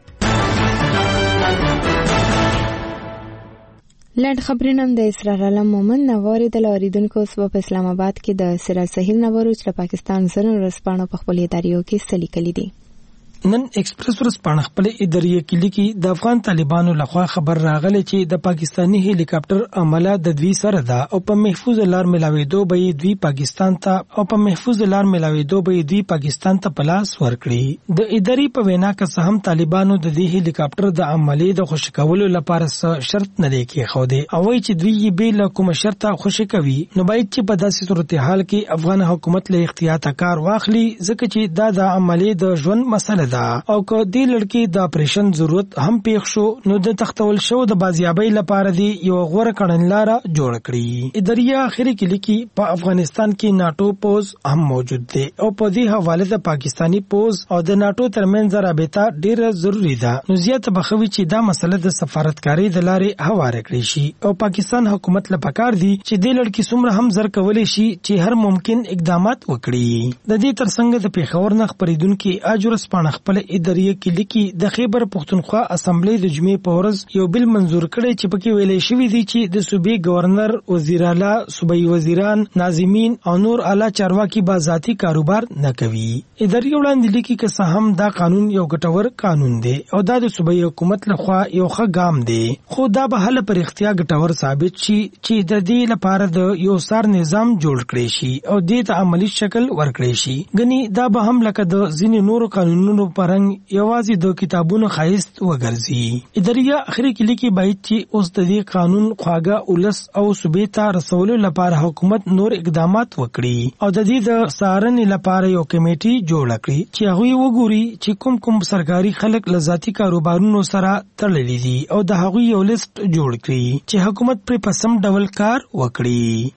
لنډ خبرونه د اسرار علم مومن نواري د اوریدونکو سبب اسلام آباد کې د سراج صحیح نوارو چې پاکستان زنو رسپانو په خپل اداریو کې سلی کلی دي. نن ایکسپریس ورسپانه خپل اداریه کې لیکي د افغان طالبانو لخوا خبر راغلی چې د پاکستانی هلیکاپټر عمله د دوی سره ده او په محفوظ لار ملاويدو به دوی پاکستان ته او په محفوظ لار ملاويدو به دوی پاکستان ته پلاس ورکړي. د اداري په وینا کې هم طالبانو د دې هلیکاپټر د عملې د خوشی کولو لپاره شرط نه دی کېښودی او وایي چې دوی به له کوم شرط خوشی کوي نو باید چې په داسې صورتحال کې افغان حکومت له احتیاط کار واخلي ځکه چې دا د عملې د ژوند مسله ده او که دې لړکی د اپریشن ضرورت هم پیښ شو نو د تختول شو د بازیابۍ لپاره دی یو غوړه کړنلاره جوړ کړي. اداریه اخري کې لیکي په افغانستان کې ناتو پوز هم موجود دی او په دې حواله د پاکستانی پوز او د ناتو ترمنځ رابطه ډیره ضروری ده. نو زیات بخوي چې دا مسله د سفارتکاري د لارې حواله کړی شي او پاکستان حکومت لپاره پکار دی چې دې لړکی څومره هم زر کولای شي چې هر ممکن اقدامات وکړي. د دې ترڅنګ د پیښور نه خبرېدونکو اجر سپانه خپل اداریه کې لیکي د خیبر پختونخوا اسمبلی د جمعې په ورځ یو بل منزور کړي چې پکې ویلې شوی دی چې د صوبې گورنر، وزیر اعلی، صوبایي وزیران، ناظمین او نور اعلی چارواکي با ذاتی کاروبار نه کوي. اداریه وړاندې لیکي چې څه هم دا قانون یو ګټور قانون دی او دا د صوبایي حکومت لخوا یو ښه ګام دی خو دا به هله پر اختیار ګټور ثابت شي چې د دې لپاره د یو سار نظام جوړ کړي شي او دې ته عملی شکل ورکړي شي. غني دا به هم لکه د ځینې نورو قانونونو پرنګ یوازې د کتابونو خایست وګرځي. اداریه اخري کې لیکي باید چې اوس د دې قانون خواږه ولس او صوبې ته رسولو لپاره حکومت نور اقدامات وکړي او د دې د څارنې لپاره یو کمیټي جوړ کړي چې هغه وګوري چې کوم کوم سرکاري خلک لذاتي کاروبارونو سره تړلي دي او د هغه یو لیست جوړ کړي چې حکومت پر پسم ډول کار وکړي.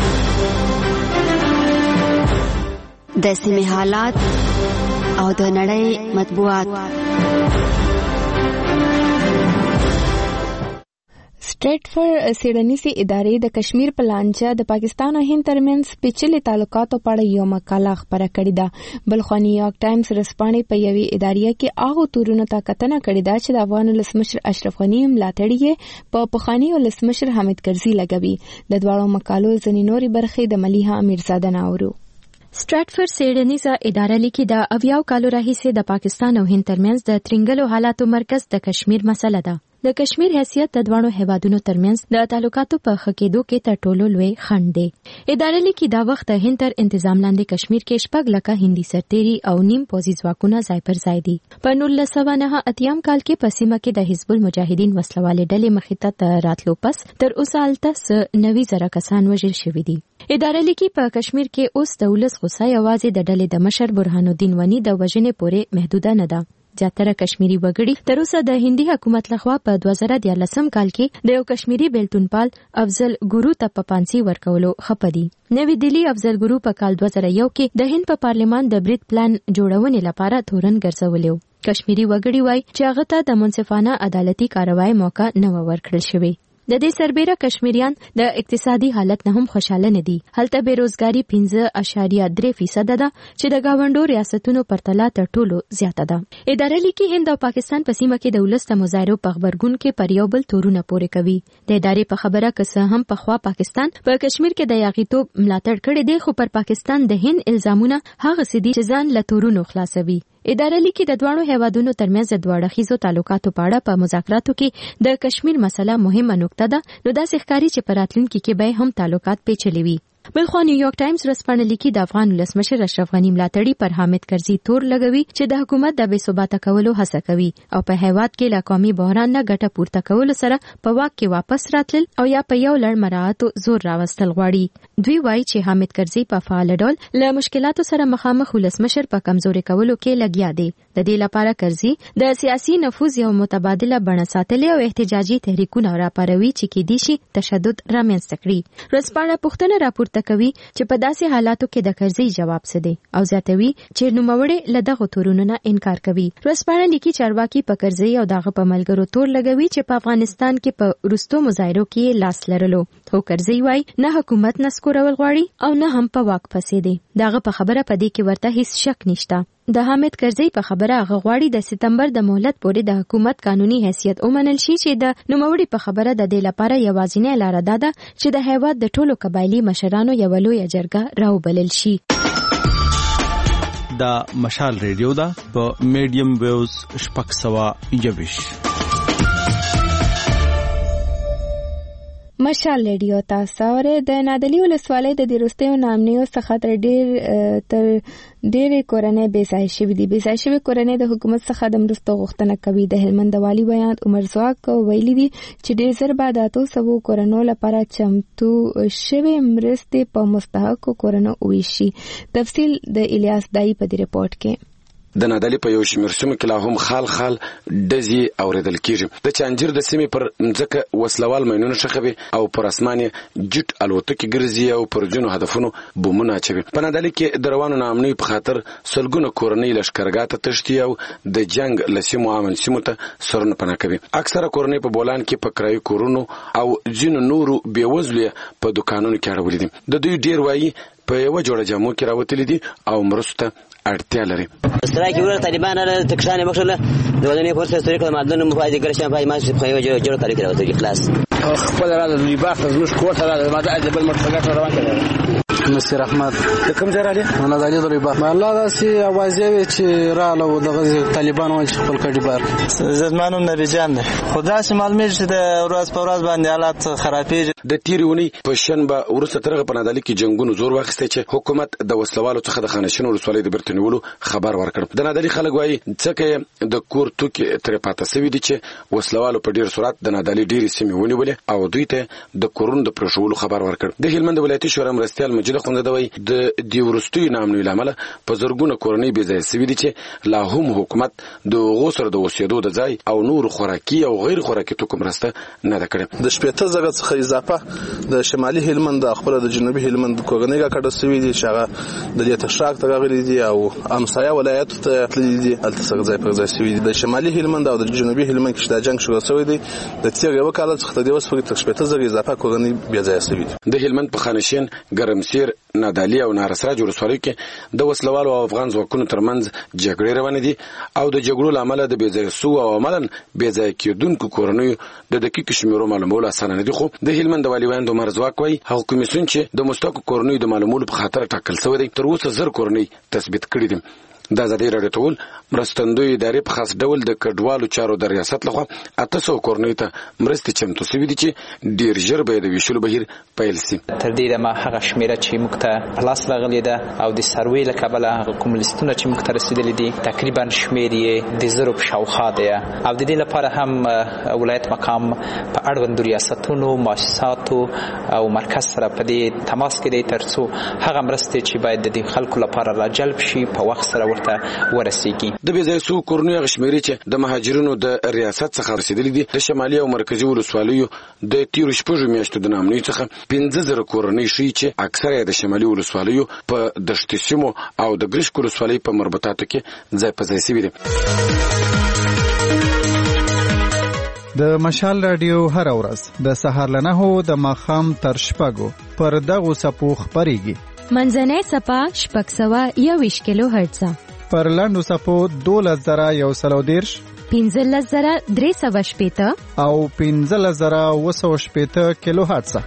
د سیمې حالات او د نړۍ مطبوعات. سټریټفورډ سیډنیسي ادارې د کشمیر په لانجه د پاکستان او هند ترمنځ پیچلي تعلقاتو په اړه یو مقاله خپره کړې ده. بلخوا نیویارک ټایمز رسپانې په یوې ادارې کې هغو تورونو ته کتنه کړې ده چې د افغان ولسمشر اشرف غني ملاتړي یې په پخواني ولسمشر حامد کرزي لګوي. د دواړو مقالو ځینې نورې برخې د ملیحه امیرزاده نه اورو. سټریټفورډ څېړنیزه اداره لیکي د اویاو کالو راهیسې د پاکستان او هند ترمنځ د ترنګلو حالاتو مرکز د کشمیر مسله ده. د کشمیر حیثیت د دواړو هیوادونو ترمنځ د تعلقاتو په ښه کېدو کې تر ټولو لوی خنډ دی. اداره لیکي دا وخت د هند تر انتظام لاندې کشمیر کې شپږ لکه هندي سرتیري او نیم پوځي ځواکونه ځای پر ځای دي. په نولس سوه نهه اتیام کال کې په سیمه کې د حزب المجاهدین وسلوالې ډلې مخې ته راتلو پس تر اوسه هلته نوي زره کسان وژل شوي دي. اداره لیکي په کشمیر کې اوس د ولس غوسه یوازې د ډلې د مشر برهان الدین ونی د وژنې پورې محدوده نه ده. زیاتره کشمیری وګړي تر اوسه د هندي حکومت لخوا په دوه زره دیارلسم کال کې د یو کشمیری بیلتونپال افضل ګورو ته په پانسي ورکولو خپه دي. نوی دلی افضل ګورو په کال دوه زره یو کې د هند په پارلیمان د برید پلان جوړونې لپاره تورن ګرځولیو. کشمیری وګړي وایي چې هغه ته د منصفانه عدالتي کاروای موقع نه ورکړل شوې. د دې سربېره کشمیریان د اقتصادي حالت نه هم خوشاله نه دي. هلته بیروزګاری پنځه اعشاریه درې فیصده ده چې د گاونډو ریاستونو پرتله تر ټولو زیاته ده. اداره لیکي هند او پاکستان په سیمه کې د ولس د مظاهرو په غبرګون کې پر یو بل تورونه پورې کوي. د ادارې په خبره که څه هم پخوا پاکستان په کشمیر کې د یاغیتوب ملاتړ کړی دی، خو پر پاکستان د هند الزامونه هغه سدي چې ځان له تورونو خلاصوي. اداره لیکي د دواړو هیوادونو ترمنځ د دوه اړخیزو تعلقاتو په اړه په مذاکراتو کې د کشمیر مسله مهمه نقطه ده، نو داسې ښکاري چې په راتلونکي کې به هم تعلقات پیچلي وي. بلخوا نیویارک ټایمز ورځپاڼه لیکي د افغان ولسمشر اشرف غنی ملاتړي پر حامد کرزي تور لګوي چې د حکومت د بې ثباته کولو هڅه کوي او په هیواد کې له قومي بحران نه ګټه پورته کولو سره په واک کې واپس راتلل او یا په یو لړ مراعاتو زور راوستل غواړي. دوی وایي چې حامد کرزي په فعال ډول له مشکلاتو سره مخامخ ولسمشر په کمزوري کولو کې لګیا دی. د دې لپاره کرزي د سیاسي نفوذ یو متبادله بڼه ساتلې او احتجاجي تحریکونه راپاروي چې کېدای شي تشدد رامنځته کړي. ورځپاڼه پوښتنه راپورته کوي چې په داسې حالاتو کې د کرزي جواب څه دی او زیاتوي چې نوموړی له دغه تورونو نه انکار کوي. ورځپاڼه لیکي چارواکي په کرزي او دغه په ملګرو تور لګوي چې په افغانستان کې په وروستو مظاهرو کې لاس لرلو، خو کرزي وایي نه حکومت نسکورول غواړي او نه هم په واک پسې دی. دغه په خبره په دې کې ورته هیڅ شک نشته. د حامد کرزي په خبره هغه غواړي د سپتمبر د مهلت پورې د حکومت قانوني حیثیت ومنل شي چې د نوموړي په خبره د دې لپاره یوازینی لاره ده چې د هیواد د ټولو قبایلي مشرانو یو لویه جرګه راوبلل شي. دا مشال ریډیو ده په میډیم ویوز شپږ سوه یوویش. مشال ریډیو تاسو اورئ. د نادعلي ولسوالۍ د وروستیو نامنیو څخه تر ډیر تر ډېرې کورنۍ بېځایه شوې دي. بېځایه شوې کورنۍ د حکومت څخه د مرستو غوښتنه کوي. د هلمند د والي بیان عمر ځواک ویلي دي چې ډېر زر به د اتو سوو کورنو لپاره چمتو شوې مرستې په مستحقو کورنو وویشي. تفصیل د الیاس دایي په دې رپورټ کې. د نادعلي په یو شمېر سیمو کې لا هم خال خال ډزې اورېدل کېږي. د چانجیر د سیمې پر مځکه وسلوال ماینونه ښخوي او پر اسمان یې جټ الوتکې ګرځي او پر ځینو هدفونو بمونه اچوي. په نادعلي کې د روانو ناامنیو په خاطر سلګونه کورنۍ لښکرګاه ته تښتي او د جنګ له سیمو امن سیمو ته سرونه پناه کوي. اکثره کورنۍ په بولان کې په کرایي کورونو او ځینو نورو بېوزلو په دوکانونو کې اړولي دي. د دوی ډېر وایي په یوه جوړه جامو کې راوتلي دي او مرستو ته اړتیا لري. استراکی ور طالبان را تکشانه مخله د ودانې پورته ستوري کوم معدن مفاهیم ګرځي په ما چې په یو جوړ کاری کوي راوتلي خلاص خپل را د لیباخ زموږ کوټه را د ماده د بل مرتګه روان کړي. نصیر احمد کوم ځای را دي؟ نه د علي د لیباخ الله داسي اوازې وي چې را له دغه طالبان وایي خپل کډي بار زمانو نبی جان ده خدا سي معلومه چې د ورځ په ورځ باندې حالات خرابېږي. د تیرونی په شنبه ورسته ترغه په نادعلي کې جنگونو زور واخیسته چې حکومت د وسلوالو څخه د خانشین ولسوالۍ د برتنولو خبر ورکړ. د نادعلي خلک وایي ځکه د کور توکي ترې پاته سوي دي چې وسلوالو په ډیر سرعت د نادعلي ډیرې سیمې ونیولې او دوی ته د کورونو د پرېښولو خبر ورکړ. د هلمند ولایتي شورا مرستیال مجید خوندزاده وایي د دې وروستیو ناامنیو له امله په زرګونه کورنۍ بېځایه سوي دي چې لا هم حکومت د هغو سره د اوسېدو د ځای او نور خوراکي او غیر خوراکي توکو مرسته نه ده کړې. د شپېته زره څخه اضافه د شمالي هلمند د خپله د جنوبي هلمند کورنۍ راکډه سوي دي چې هغه د دې تشراک ته راغلي دي او همسایه ولایتو ته تللي دي، هلته سره ځای پر ځای سوي دي. د شمالي هلمند او د جنوبي هلمند کې چې دا جنګ شروع سوی دی د تېر یوه کال څخه تر دې اوسه پورې تر شپېته زره اضافه کورنۍ بېځایه سوي دي. د هلمند په خانشین، ګرمسیر، پنجشیر، نادعلي او نارسراج ولسوالیو کې د وسلوالو او افغان ځواکونو ترمنځ جګړې روانې دي او د جګړو له امله د بېځایه سوو او عملاً بېځایه کېدونکو کورنیو د دقیقو شمېرو معلومول اسانه نه دي. خو د هلمند د والي ویاند عمر ځواک وایي هغه کمیسیون چې د مستحقو کورنیو د معلومولو په خاطر ټاکل شوی دی تر اوسه زر کورنۍ تثبیت کړي دي. د ازادي راډیو ټول مرستندوی ادارې په خاص ډول د کډوالو چارو د ریاست لخوا اته سوه کورنۍ ته مرستې چمتو شوي دي چې ډېر ژر به یې د ویشلو بهیر پیل شي. تر دې دمه هغه شمېره چې موږ ته په لاس راغلې ده او د سروې له کبله هغه کوم لیستونه چې موږ ته رسېدلي دي تقریبا شمېر یې د زرو په شاوخوا دی او د دې لپاره هم ولایت مقام په اړوندو ریاستونو، مؤسساتو او مرکز سره په دې تماس کې دی تر څو هغه مرستې چې باید د خلکو لپاره راجلب شي په وخت سره ورسیږي. د بېځایه سوو کورنیو هغه شمېرې چې د مهاجرینو د ریاست څخه رسېدلي دي د شمالي او مرکزي ولسوالیو د تېرو شپږو میاشتو د ناامنیو څخه پنځه زره کورنۍ ښیي چې اکثره یې د شمالي ولسوالیو په دښتي سیمو او د ګرشک ولسوالۍ په مربوطاتو کې ځای په ځای شوي دي. د مشال رادیو هر ورځ د سهار له نهو د ماښام تر شپږو پر دغو څپو خپرېږي. منځنۍ څپه شپږ سوه یوویشت کیلو هرټزه، پر لاندو څپو دولس زره یو سل او دېرش، پنځلس زره درې سوه شپېته او پنځلس زره اوه سوه شپېته کیلو هرټزه.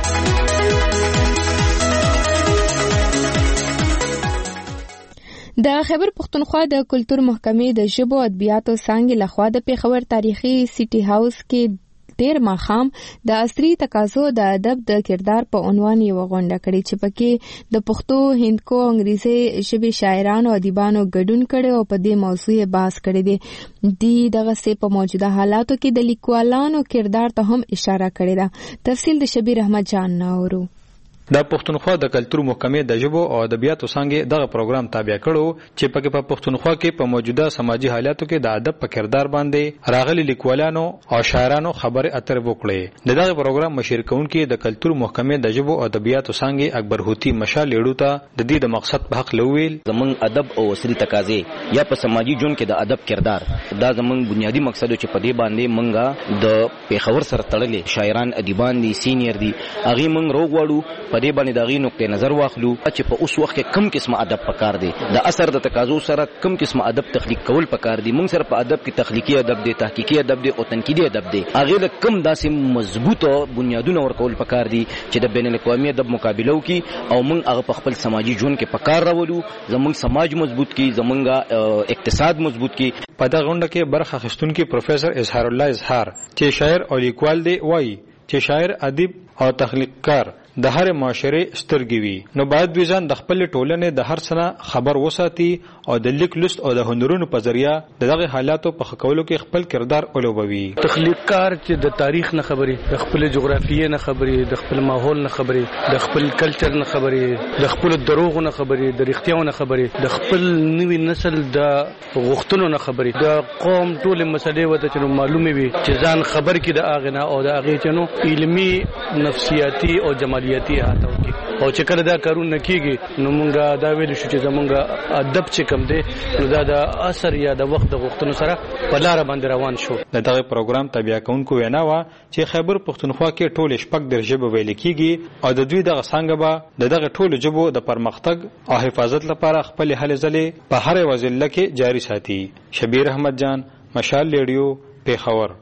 د خیبر پښتونخوا د کلتور محکمې د ژبو ادبیاتو څانګې لخوا د پیښور تاریخي سیټي هاوس کې تیر ماښام د عصري تقاضو د ادب د کردار په عنوان یوه غونډه کړې چې پکې د پښتو، هندکو، انګریزي ژبې شاعرانو او ادیبانو ګډون کړی او په دې موضوع یې بحث کړی دی. دی دغسې په موجوده حالاتو کې د لیکوالانو کردار ته هم اشاره کړې ده. تفصیل د شبیر احمد جان نه اورو. د پښتونخوا د کلتور محکمې د ژبو او ادبیاتو څانګې دغه پروګرام تابع کړو چې پکې په پښتونخوا کې په موجوده سماجي حالاتو کې د ادب په کردار باندې راغلي لیکوالانو او شاعرانو خبرې اترې وکړې. د دغه پروګرام مشر کوونکی د کلتور محکمې د ژبو او ادبیاتو څانګې اکبر هوتی مشال لیړو ته د دې د مقصد په حق لویل. زمونږ ادب او عصري تقاضې یا په سماجي ژوند کې د ادب کردار دا زمونږ بنیادی مقصد چې په دې باندې مونږه د پیښور سره تړلې شاعران ادیبان دي سینیر دي هغه مونږ روغواړو په دې باندې دغه نقطه نظر واخلو چې په اوس وخت کې کم قسمه ادب پکار دی د اثر د تقاضو سره کم قسمه ادب تخلیق کول پکار دی. موږ سره په ادب کې تخلیقي ادب دی، تحقیقي ادب دی او تنقیدي ادب دی. هغه د کم داسې مضبوطه بنیادونه ورکول پکار دي چې د بین الاقوامي ادب مقابله وکړي او موږ هغه په خپل سماجي ژوند کې پکار راولو، زموږ سماج مضبوط کړي، زموږ اقتصاد مضبوط کړي. په دغه غونډه کې برخه اخیستونکي پروفیسور اظهار الله اظهار چې شاعر او لیکوال دی وایي چې شاعر، ادیب او تخلیقکار د هر معاشري سترګې وي نو باید دوی ځان د خپل ټولنې د هر څه خبر وساتي او د لیک لست او د هنرونو په ذریعہ دغه حالاتو په خکولو کې خپل کردار ولوبوي. تخلیقکار چې د تاریخ نه خبري، د خپل جغرافیې نه خبري، د خپل ماحول نه خبري، د خپل کلچر نه خبري، د خپل دروغ نه خبري، د رښتیاو نه خبري، د خپل نوي نسل د غوښتنو نه خبري، د قوم ټول مسلې وته چې معلومه وي چې ځان خبر کړي د اغه نه او د اغه چنو علمي، نفسیاتي او جمالیاتي هاتو کې او چې کله دا کارونه کیږي نو مونږه دا ویل شو چې زمونږه ادب چې کم دی نو دا د اثر یا د وخت د غوښتنو سره په لار باندې روان شو. دغه پروګرام تابع کوونکو وینا وا چې خیبر پښتونخوا کې ټول شپږ در ژبه ویل کیږي او د دوی دغه څنګه به د دغه ټول ژبو د پرمختګ او حفاظت لپاره خپل هلې ځلې په هر وزله کې جاری ساتي. شبیر احمد جان، مشال ریډیو، پیښور.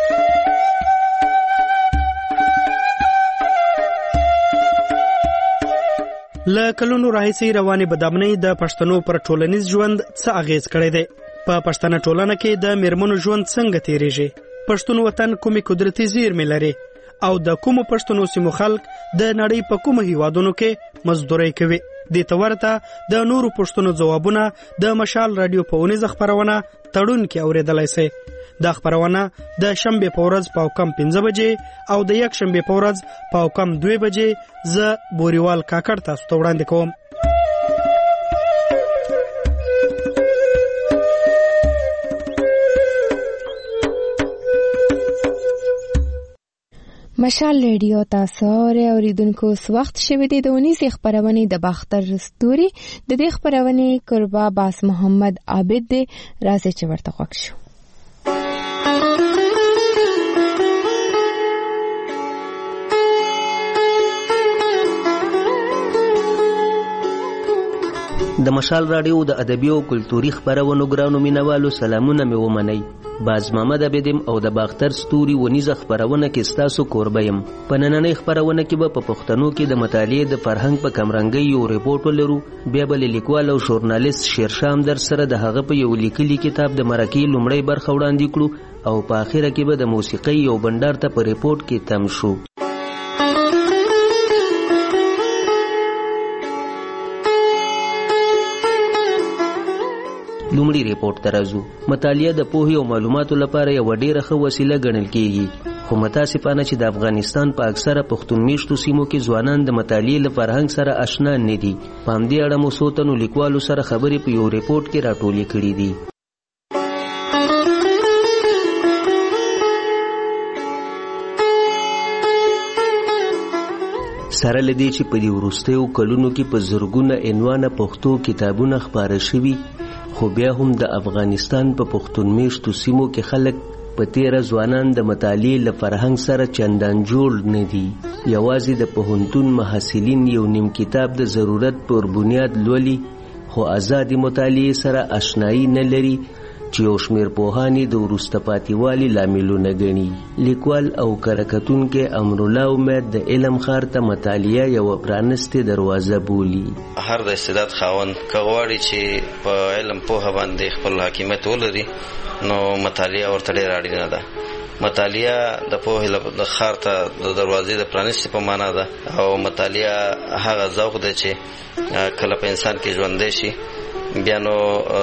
له کلونو راهیسې روانې بدامنۍ د پښتنو پر ټولنیز ژوند څه اغیز کړی دی؟ په پښتنه ټولنه کې د میرمنو ژوند څنګه تیریږي؟ پښتون وطن کومې قدرتي زیرمې لري او د کومو پښتنو سیمو خلک د نړۍ په کومو هیوادونو کې مزدوري کوي؟ دې ته ورته د نورو پښتنو ځوابونه د مشال رادیو په اونیزه خپرونه تړون کې اورېدلای شئ. دا خبرونه د شنبه په ورځ په کم پنځه بجې او د یک شنبه په ورځ په کم دوه بجې ز بوريوال کاکړ تاسو ته وړاندې کوم. مشال ریډیو تاسو اوریدونکو اوس وخت شوی دی د ونیسې خبرونه د باختر ستوري د دې خبرونه قربا باس محمد عابد دی راځي چې ورته خوښ شو. د مشال راډیو د ادبي او کلتوري خبرونو ګرانو مینوالو سلامونه مې ومنئ. باز محمد عبدم او د باختر ستوري ونیزه خبرونه کې ستاسو کوربه یم. په نننۍ خبرونه کې به په پښتنو کې د مطالعې د فرهنګ په کمرنګۍ یو ریپورټ ولرو. بیا به له لیکوال او ژورنالیست شیرشاه همدرد سره د هغه په یو لیکلي کتاب د مرکې لومړۍ برخه وړاندې کړو او په آخره کې به د موسیقۍ یو بنډار ته په ریپورټ کې تم شو. لومړی ریپورټ ته راځو. مطالعه د پوهې او معلوماتو لپاره یوه ډېره ښه وسیله ګڼل کیږي، خو متاسفانه چې د افغانستان په اکثره پښتون میشتو سیمو کې ځوانان د مطالعې له فرهنګ سره آشنا نه دي. په همدې اړه مو څو تنو لیکوالو سره خبرې په یو ریپورټ کې راټولې کړي دي. سره له دې چې په دې وروستیو کلونو کې په زرګونه عنوانه پښتو کتابونه خپاره شوي، خو بیا هم د افغانستان په پښتون میشتو سیمو کې خلک په تیره ځوانان د مطالعې له فرهنګ سره چندان جوړ نه دي. یوازې د پوهنتون محصلین یو نیم کتاب د ضرورت پر بنیاد لولي، خو آزادې مطالعې سره آشنایي نه لري چې یو شمېر پوهانې د وروسته پاتې والي لاملونه ګڼي. لیکوال او کره امرالله امید د علم ښار ته مطالعه یوه پرانستې دروازه بولي. هر د استعداد خاوند که غواړي چې په علم پوهه باندې خپل حاکمیت ولري نو مطالعه ورته ډېره اړینه ده. مطالعه د پوهې د ښار ته د دروازې د پرانستې په معنا ده او مطالعه هغه ذوق دی چې کله په انسان کې ژوندی شي بیا نو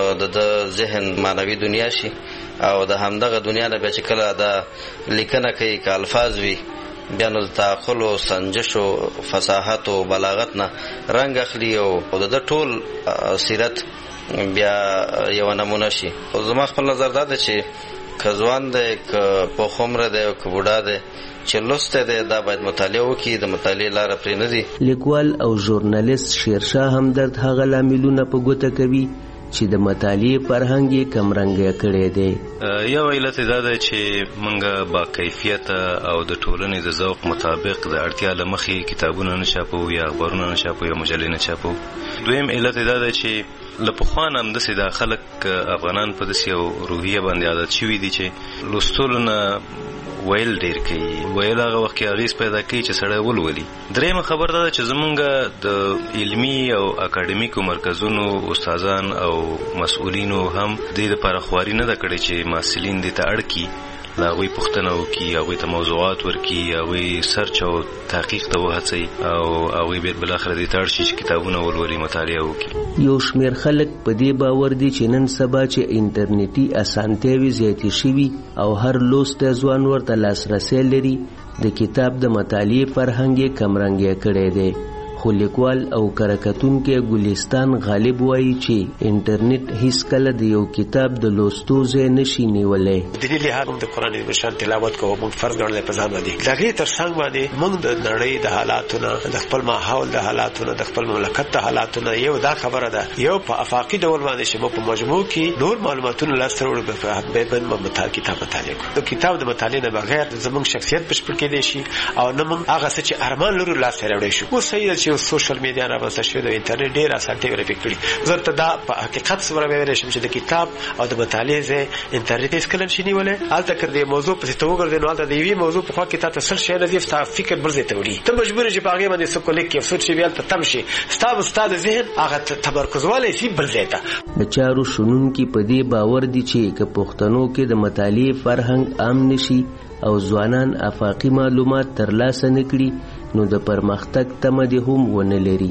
د ذهن معنوي دنیا شي او د همدغه دنیا نه بیا چې کله د لیکنه کوي که الفاظ وي بیا نو د تعقل او سنجش او فصاحت او بلاغت نه رنګ اخلي او د ده ټول سیرت بیا یوه نمونه شي. زما خپل نظر دا ده چې که ځوان دی که پوخ عمره دی او که بوډا دی چې لوستی دی دا باید مطالعه وکړي، د مطالعې لاره پرې نه دي. لیکوال او ژورنالیست شیرشاه همدرد هغه لاملونه په ګوته کوي چې د مطالعې فرهنګ یې کمرنګه کړی دی. یو علت دا ده چې موږ با کیفیته او د ټولنې د ذوق مطابق د اړتیا له مخې کتابونه نه چاپو یا اخبارونه نه چاپو یا مجلې نه چاپو. دویم علت دا ده چې له پخوا نه همداسې دا خلک افغانان په داسې یو روحیه باندې عادت شوي دي چې لوستلو نه ویل ډیر کوي. ویل هغه وخت کې اغیز پیدا کوي چې سړی ولولي. دریمه خبر دا ده چې زمونږ د علمي او اکاډمیکو مرکزونو استادان او مسؤلینو هم دې دپاره خواري نه ده کړې چې محصلین دې ته اړ کړي، له هغوی پوښتنه وکړي، هغوی ته موضوعات ورکړي، هغوی سرچ او تحقیق ته وهڅوي او هغوی بیا بالاخره دې ته اړ شي چې کتابونه ولولي، مطالعه وکړي. یو شمېر خلک په دې باور دي چې نن سبا چې انټرنیټي اسانتیاوې زیاتې شوي او هر لوستی ځوان ورته لاسرسی لري، د کتاب د مطالعې فرهنګ یې کمرنګی کړی دی. خو لیکوال او کرکتونکی ګلستان غالب وایي چې انټرنیټ هیڅکله د یو کتاب د لوستو ځای نشي نیولی. دیني لحاظ موږ د قرآن مشان تلاوت کوو، موږ فرض ګڼلی په ځان باندې. د هغې تر څنګ باندې موږ د نړۍ د حالاتو نه، د خپل ماحول د حالاتو نه، د خپل مملکت د حالاتو نه یو دا خبره ده، یو په افاقي ډول باندې چې موږ په مجموع کې نور معلوماتونه لاسته راوړو به به کتاب مطالعه کړو. د کتاب د مطالعې نه بغیر زموږ شخصیت بشپړ کېدی شي او نه موږ هغه څه چې ارمان لرو لاسته راوړی شو. اوس صحیح ده چې سوشل میډیا رامنځته شوی د انټرنیټ ډېر اسانتیاوې راپې کړي. زه ته دا په حقیقت سره ویلی شم چې د کتاب او د مطالعې ځای انټرنیټ هېڅکله نشي نیولی. هلته که د موضوع پسې ته وګرځې نو هلته د یوې موضوع په خوا کې تا ته سل شیان دي، ستا فکر بل ځای ته وړي. ته مجبور یې چې په هغې باندې څه کلیک کړې سوچ یې هلته تم شي، ستا به ستا د ذهن هغه تمرکز والی شي بل ځای ته. د چارو شنونکي په دې باور دي چې که پښتنو کې د مطالعې فرهنګ عام نشي او ځوانان افاقي معلومات ترلاسه نه کړي نو د پرمختګ تمه دې هم ونه لري.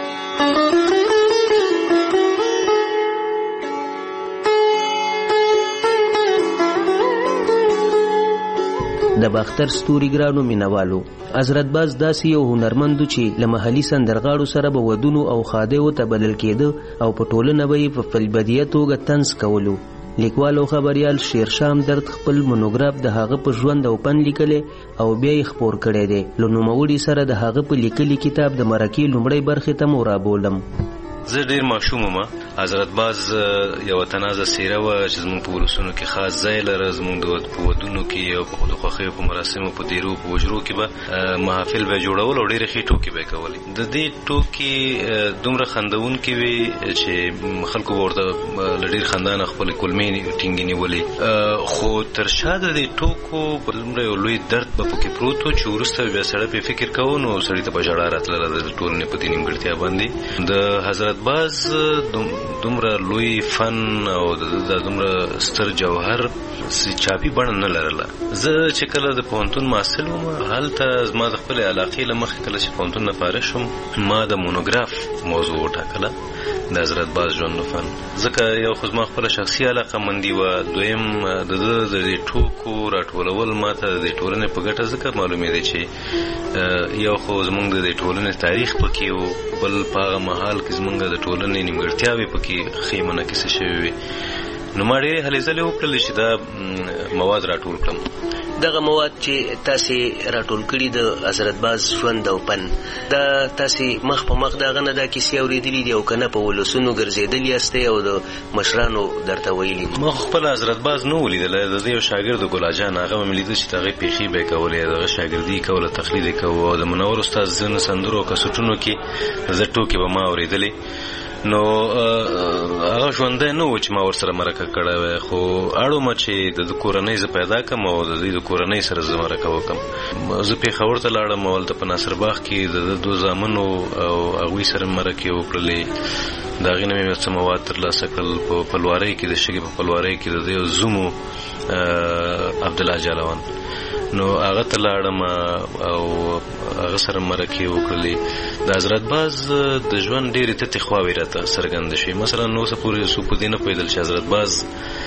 د باختر ستوري ګرانو مینوالو، حضرت باز داسې یو هنرمندو چې له محلي سندرغاړو سره به ودونو او خادیو ته بدل کېده او په ټولنه به یې په فلبدیه توګه طنز کولو. لیکوال او خبریال شیرشاه همدرد خپل مونوګراف د هغه په ژوند او پن لیکلی او بیا یې خپور کړی دی. له نوموړي سره د هغه په لیکلي کتاب د مرکې لومړۍ برخې ته مو رابولم. زه ډیر ماشوم ما حضرت باز یو تنازه سیره و چې زموږ په ولسونو کې خاص ځای لري، زموږ د ودونو کې او په خوښیو په مراسمو په دیرو په وجرو کې به محافل به جوړول او ډېرې ښې ټوکې به کولې. د دې ټوکې دومره خندونکې وې چې خلکو به ورته له ډېر خندانه خپلې کلمې ټینګې نیولې، خو تر شا د دې ټوکو په دومره یو لوی درد به پکې پروت و چې وروسته بیا سړی پرې فکر کوو نو سړي ته به ژړا راتلله د ټولنې په دې نیمګړتیا باندې. د حضرت باز دومره لوی فن او د دومره ستر جوهر چاپی بڼه نه لرله. زه چې کله د پوهنتون محصل وم هلته زما د خپلې علاقې له مخې کله چې پوهنتون نه فارغ شوم ما د مونوګراف موضوع وټاکله د حضرت باز ژوند و فن، ځکه یو خو زما خپله شخصي علاقه مندي وه، دویم د ده د دې ټوکو راټولول ما ته د دې ټولنې په ګټه ځکه معلومېدی چې یو خو زموږ د دې ټولنې تاریخ پکې و، بل په هغه مهال کې زموږ د ټولنې نیمګړتیاوې پکې ښې منعکسې شوې وې. نو ما ډېرې هلې ځلې وکړلې چې دا مواد راټول کړم. دغه مواد چې تاسې راټول کړي د حضرت باز ژوند او فن دا تاسې مخ په مخ دغه نه دا کیسې اورېدلي دي او که نه په ولسونو ګرځېدلي یاستئ او د مشرانو درته ویلي دي؟ ما خو خپل حضرت باز نه ولیدلی، د ده یو شاګرد ګلا جان هغه مې لیده چې د هغې پیښې به یې کولې، د هغه شاګردي یې کوله، تقلید یې کوو، او د منور استاد ځینو سندرو او کسټونو کې زه ټوکې به ما اورېدلې. نو هغه ژوندی نه و چې ما ورسره مرکه کړی وی، خو اړومه چې د کورنۍ زه پیدا کړم او د دوی د کورنۍ سره زه مرکه وکړم. زه پېښور ته لاړم او هلته په ناصرباغ کې د ده دوه زامنو او هغوی سره مرکې وکړلې. د هغې نه مې څه مواد ترلاسه کړل. په پلوارۍ کې د شګې په پلوارۍ کې د ده یو زوم و عبدالله جالوان، نو هغه ته لاړم او هغه سره مرکې وکړلې. د حضرت باز د ژوند ډېرې تتې خواوې راته څرګندې شوې. مثلا نو اوسه پورې څوک په دې نه پوهېدل چې حضرت باز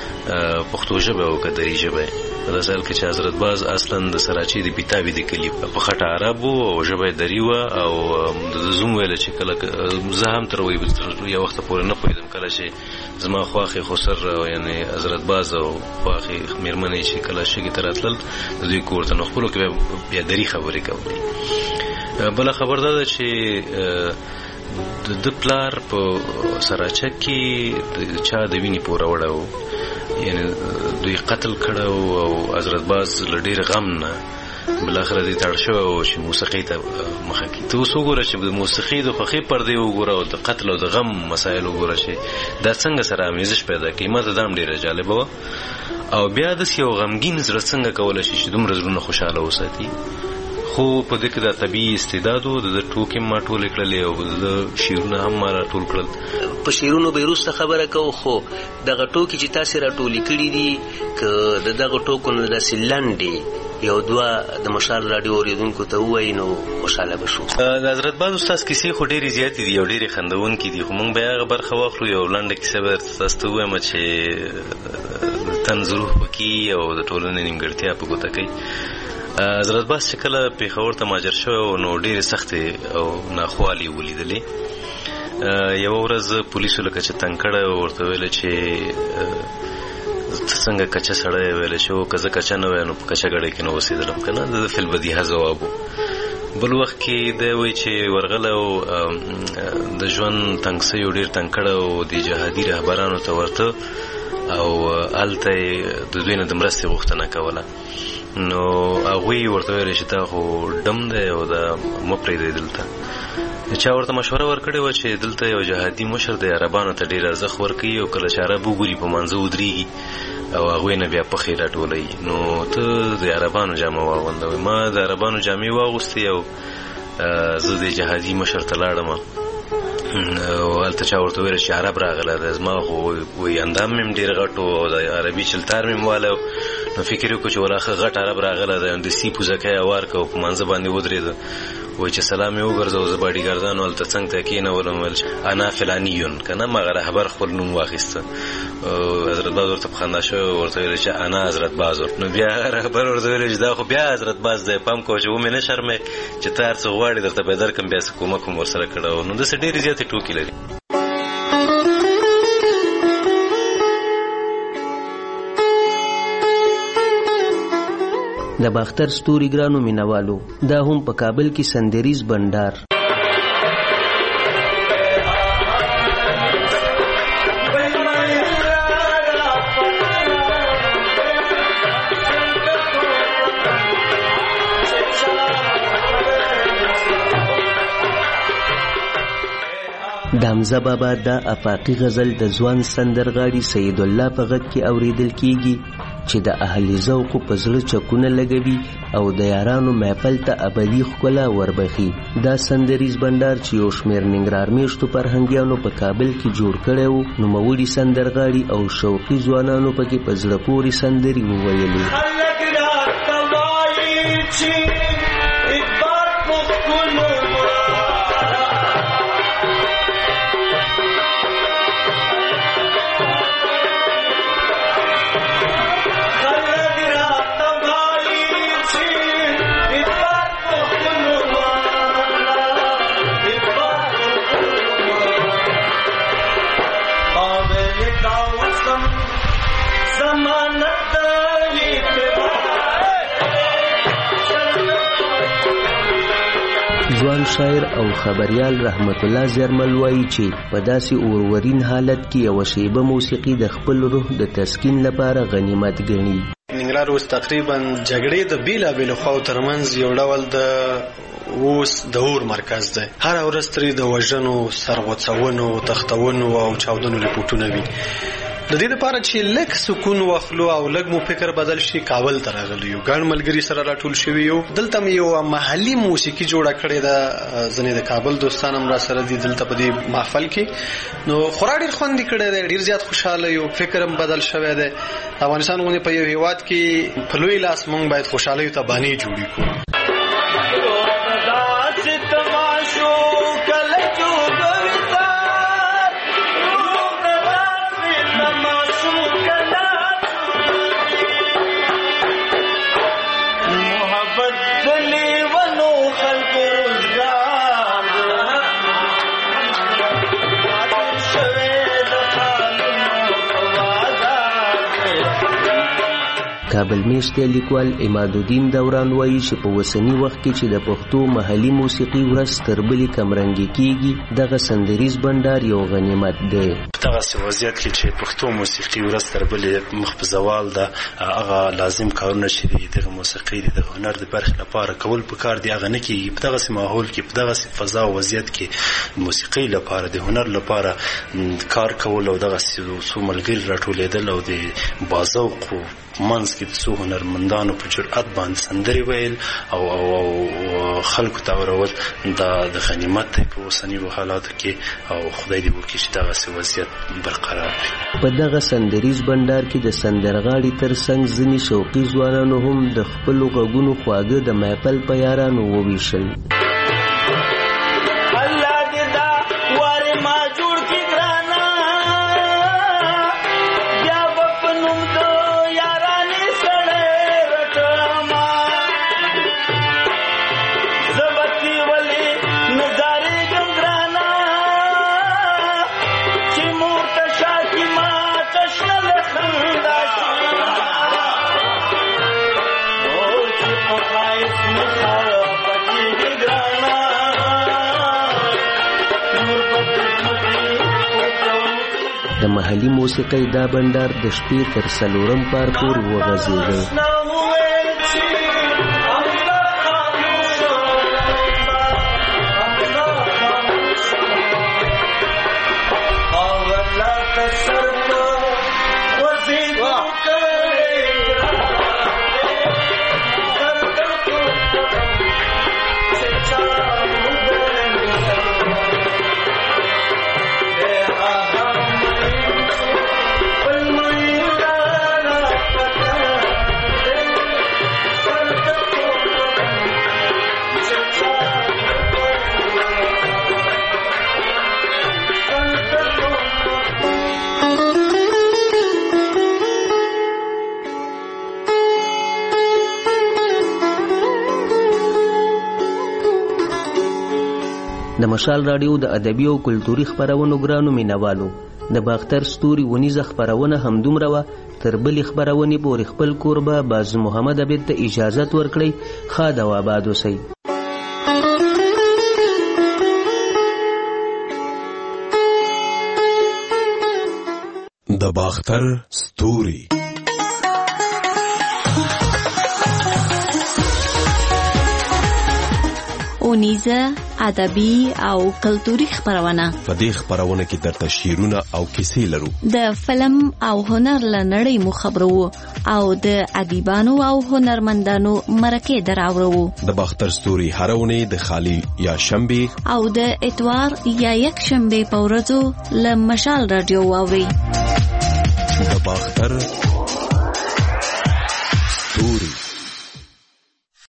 پښتو ژبه او که دري ژبه په داسې حال کې چې حضرت باز اصلا د سراچې د بیتابي د کلي په خټه عرب و او ژبه یې دري وه او د زوم ویله چې کله زه هم تر یو وخته پورې نه پوهېدم کله چې زما خواښې خسر یعنې حضرت باز او خواښې مېرمنې چې کله شګې ته راتلل د دوی کور ته نو خپلو کې بیا دري خبرې کولې. بله خبر دا ده چې د ده پلار په سراچه کې د چا د وینې پوروړی و، یعنې دوی قتل کړی و او حضرت باز له ډېر غم نه بالاخره دې تړ شوی و چې موسیقۍ ته مخه کړي. ته اوس وګوره چې د موسیقۍ د خوښۍ پردې وګوره او د قتل او د غم مسایل وګوره چې دا څنګه سره امیزش پیدا کوي. ما ته دا هم ډېره جالبه وه. او بیا داسې یو غمګین زړه څنګه کولی شي چې دومره زړونه خوشحاله وساتي. خو په دې کې دا طبیعي استعداد و، د ټوکې ما ټولې کړلې او د شعرونه هم ما راټول کړل. په شعرونو به وروسته خبره کوو، خو دغه ټوکې چې تاسې راټولې کړي دي که د دغه ټوکو نه داسې لنډې یو دوه د مشال راډیو اورېدونکو ته ووایي نو خوشحاله به شو. د حضرت باز استاد کیسې خو ډېرې زیاتې دي او ډېرې خندونکې دي، خو موږ به هغه برخه واخلو. یو لنډه کیسه به تاسو ته ووایم چې طنز روح پکې او د ټولنې نیمګړتیا په ګوته کوي. حضرت باز چې کله پېښور ته مهاجر شوی نو ډېرې سختې او ناخوالې ولیدلې. یوه ورځ پولیسو لکه چې تنګ کړی او ورته ویله چې څنګه کچه سړی ویله چې او که زه کچه نه وای نو په کچه ګړۍ کې نه اوسېدلم که نه. د فی البدیهه ځواب و. بل وخت کې دی وایي چې ورغلی او د ژوند تنګسیو ډېر تنګ کړی او د جهادي رهبرانو ته ورته او هلته یې د دوی نه د مرستې غوښتنه کوله. نو هغوی ورته ویل چې دا خو ډم دی او دا مه پرېږدئ دلته. چا ورته مشوره ورکړې وه چې دلته یو جهادي مشر دی، عربانو ته ډېر ارزښت ورکوي او کله چې عرب وګوري په مانځه ودرېږي او هغوی نه بیا پښې راټولوي. نو ته د عربانو جامه واغوندوئ. ما د عربانو جامې واغوستې او زه د جهادي مشر ته لاړم او هلته چا ورته ویل چې عرب راغلی دی. زما خو وایي اندام مې هم ډېر غټ و او د عربي چلتار مې هم والی، نو فکر یې وکړو چې ولاښه غټ عرب راغلی دی. دستي پوزکی یې وار کړ او په مانځه باندې ودرېده. وایي چې سلام یې وګرځو، زه باډیګاردانو هلته څنګ ته کېنولم، ویل چې انا فلانیون که نه مغه رهبر خپل نوم واخیسته. حضرت باز ورته په خندا شوی ورته ویل چې انا حضرت باز. نو بیا رهبر ورته ویل چې دا خو بیا حضرت باز دی، پام کوه چې ومې نه شرمې چې ته هر څه غواړې درته به یې درکړم. بیا څه کومک هم ورسره کړی و. نو داسې ډېرې زیاتې ټوکې لري. د باختر ستوري ګرانو مینوالو، دا هم په کابل کې سندریز بندار د حمزه بابا دا افاقي غزل د ځوان سندرغاړي سید الله په غږ کې اوریدل کیږي چې د اهل ذوق په زړه چکونه لګوي او د یارانو محفل ته ابدي ښکلا وربخي. دا سندریز بندر چې یو شمېر ننګرهار میشتو فرهنګیانو په کابل کې جوړ کړی و، نوموړي سندرغاړي او شوقي ځوانانو پکې په زړه پورې سندرې وویلې. ځوان شاعر او خبریال رحمت الله زرمل وایي چې په داسې اورورین حالت کې یوه شیبه موسیقي د خپل روح د تسکین لپاره غنیمت ګڼي. ننګرهار اوس تقریبا جګړې د بیلابیلو خواو ترمنځ یو ډول د اوس د اور مرکز دی. هر ورځ ترې د وژنو، سرغوڅونو، تختونو او چاودنو ریپورټونه وي. د دې لپاره چې لږ سکون واخلو او لږ مو فکر بدل شي، کابل ته راغلی یو، ګڼ ملګري سره راټول شوي یو. دلته مې یو محلي موسیقي جوړه کړې ده، ځینې د کابل دوستان هم را سره دي دلته په دې محفل کې. نو خورا ډېر خوند یې کړی دی، ډېر زیات خوشحاله یو، فکر هم بدل شوی دی. افغانستان غوندې په یو هېواد کې په لوی لاس موږ باید خوشحالیو ته بانې جوړې کړو. کابل میشته لیکوال عماد الدین دوران وایي چې په وسنی وخت کې چې د پښتو محلي موسیقي ورځ تر بلې کمرنګې کیږي، دغه سندریز بندر یو غنیمت دی. په دغه وضعیت کې چې پښتو موسیقي ورځ تر بلې مخ په زوال ده، هغه لازم کارونه چې دي دغه موسیقي د هنر د برخې لپاره کول پکار دي، هغه نه کیږي. په دغه ماحول کې، په دغه فضا او وضعیت کې موسیقي لپاره د هنر لپاره کار کول او دغه څو ملګري راټولېدل او د بازوق منځ کې د څو هنرمندانو په جرأت باندې سندرې ویل او او خلکو ته اورول دا د غنیمت دی په اوسنیو حالاتو کې، او خدای دې وکړي چې دغسې وضعیت برقرار وي. په دغه سندریز بندر کې د سندرغاړي تر څنګ ځینې شوقي ځوانانو هم د خپلو غږونو خواږه د محفل په یارانو وویشل. د محلي موسیقۍ دا بندر د شپې تر څلورم پار پورې وغځېده. د مشال رادیو د ادبي او کلتوري خبرونو ګرانو مینوالو، د باختر ستوري ونیزه خبرونه همدومره وه. تر بلې خبرونې پورې خپل کوربه باز محمد عبید ته اجازت ورکړئ. ښاد او آباد اوسئ. د باختر ستوري اونیزه ادبي او کلتوري خبرونه. په دې خبرونه کې درته شعرونه او کیسې لرو. د فلم او هنر لنړۍ مو خبرو او د ادیبانو او هنرمندانو مرکه دراوړو. د باختر ستوري هرونه د خالی یا شنبه او د اتوار یا یک شنبه په ورځو له مشال رادیو واوري. د باختر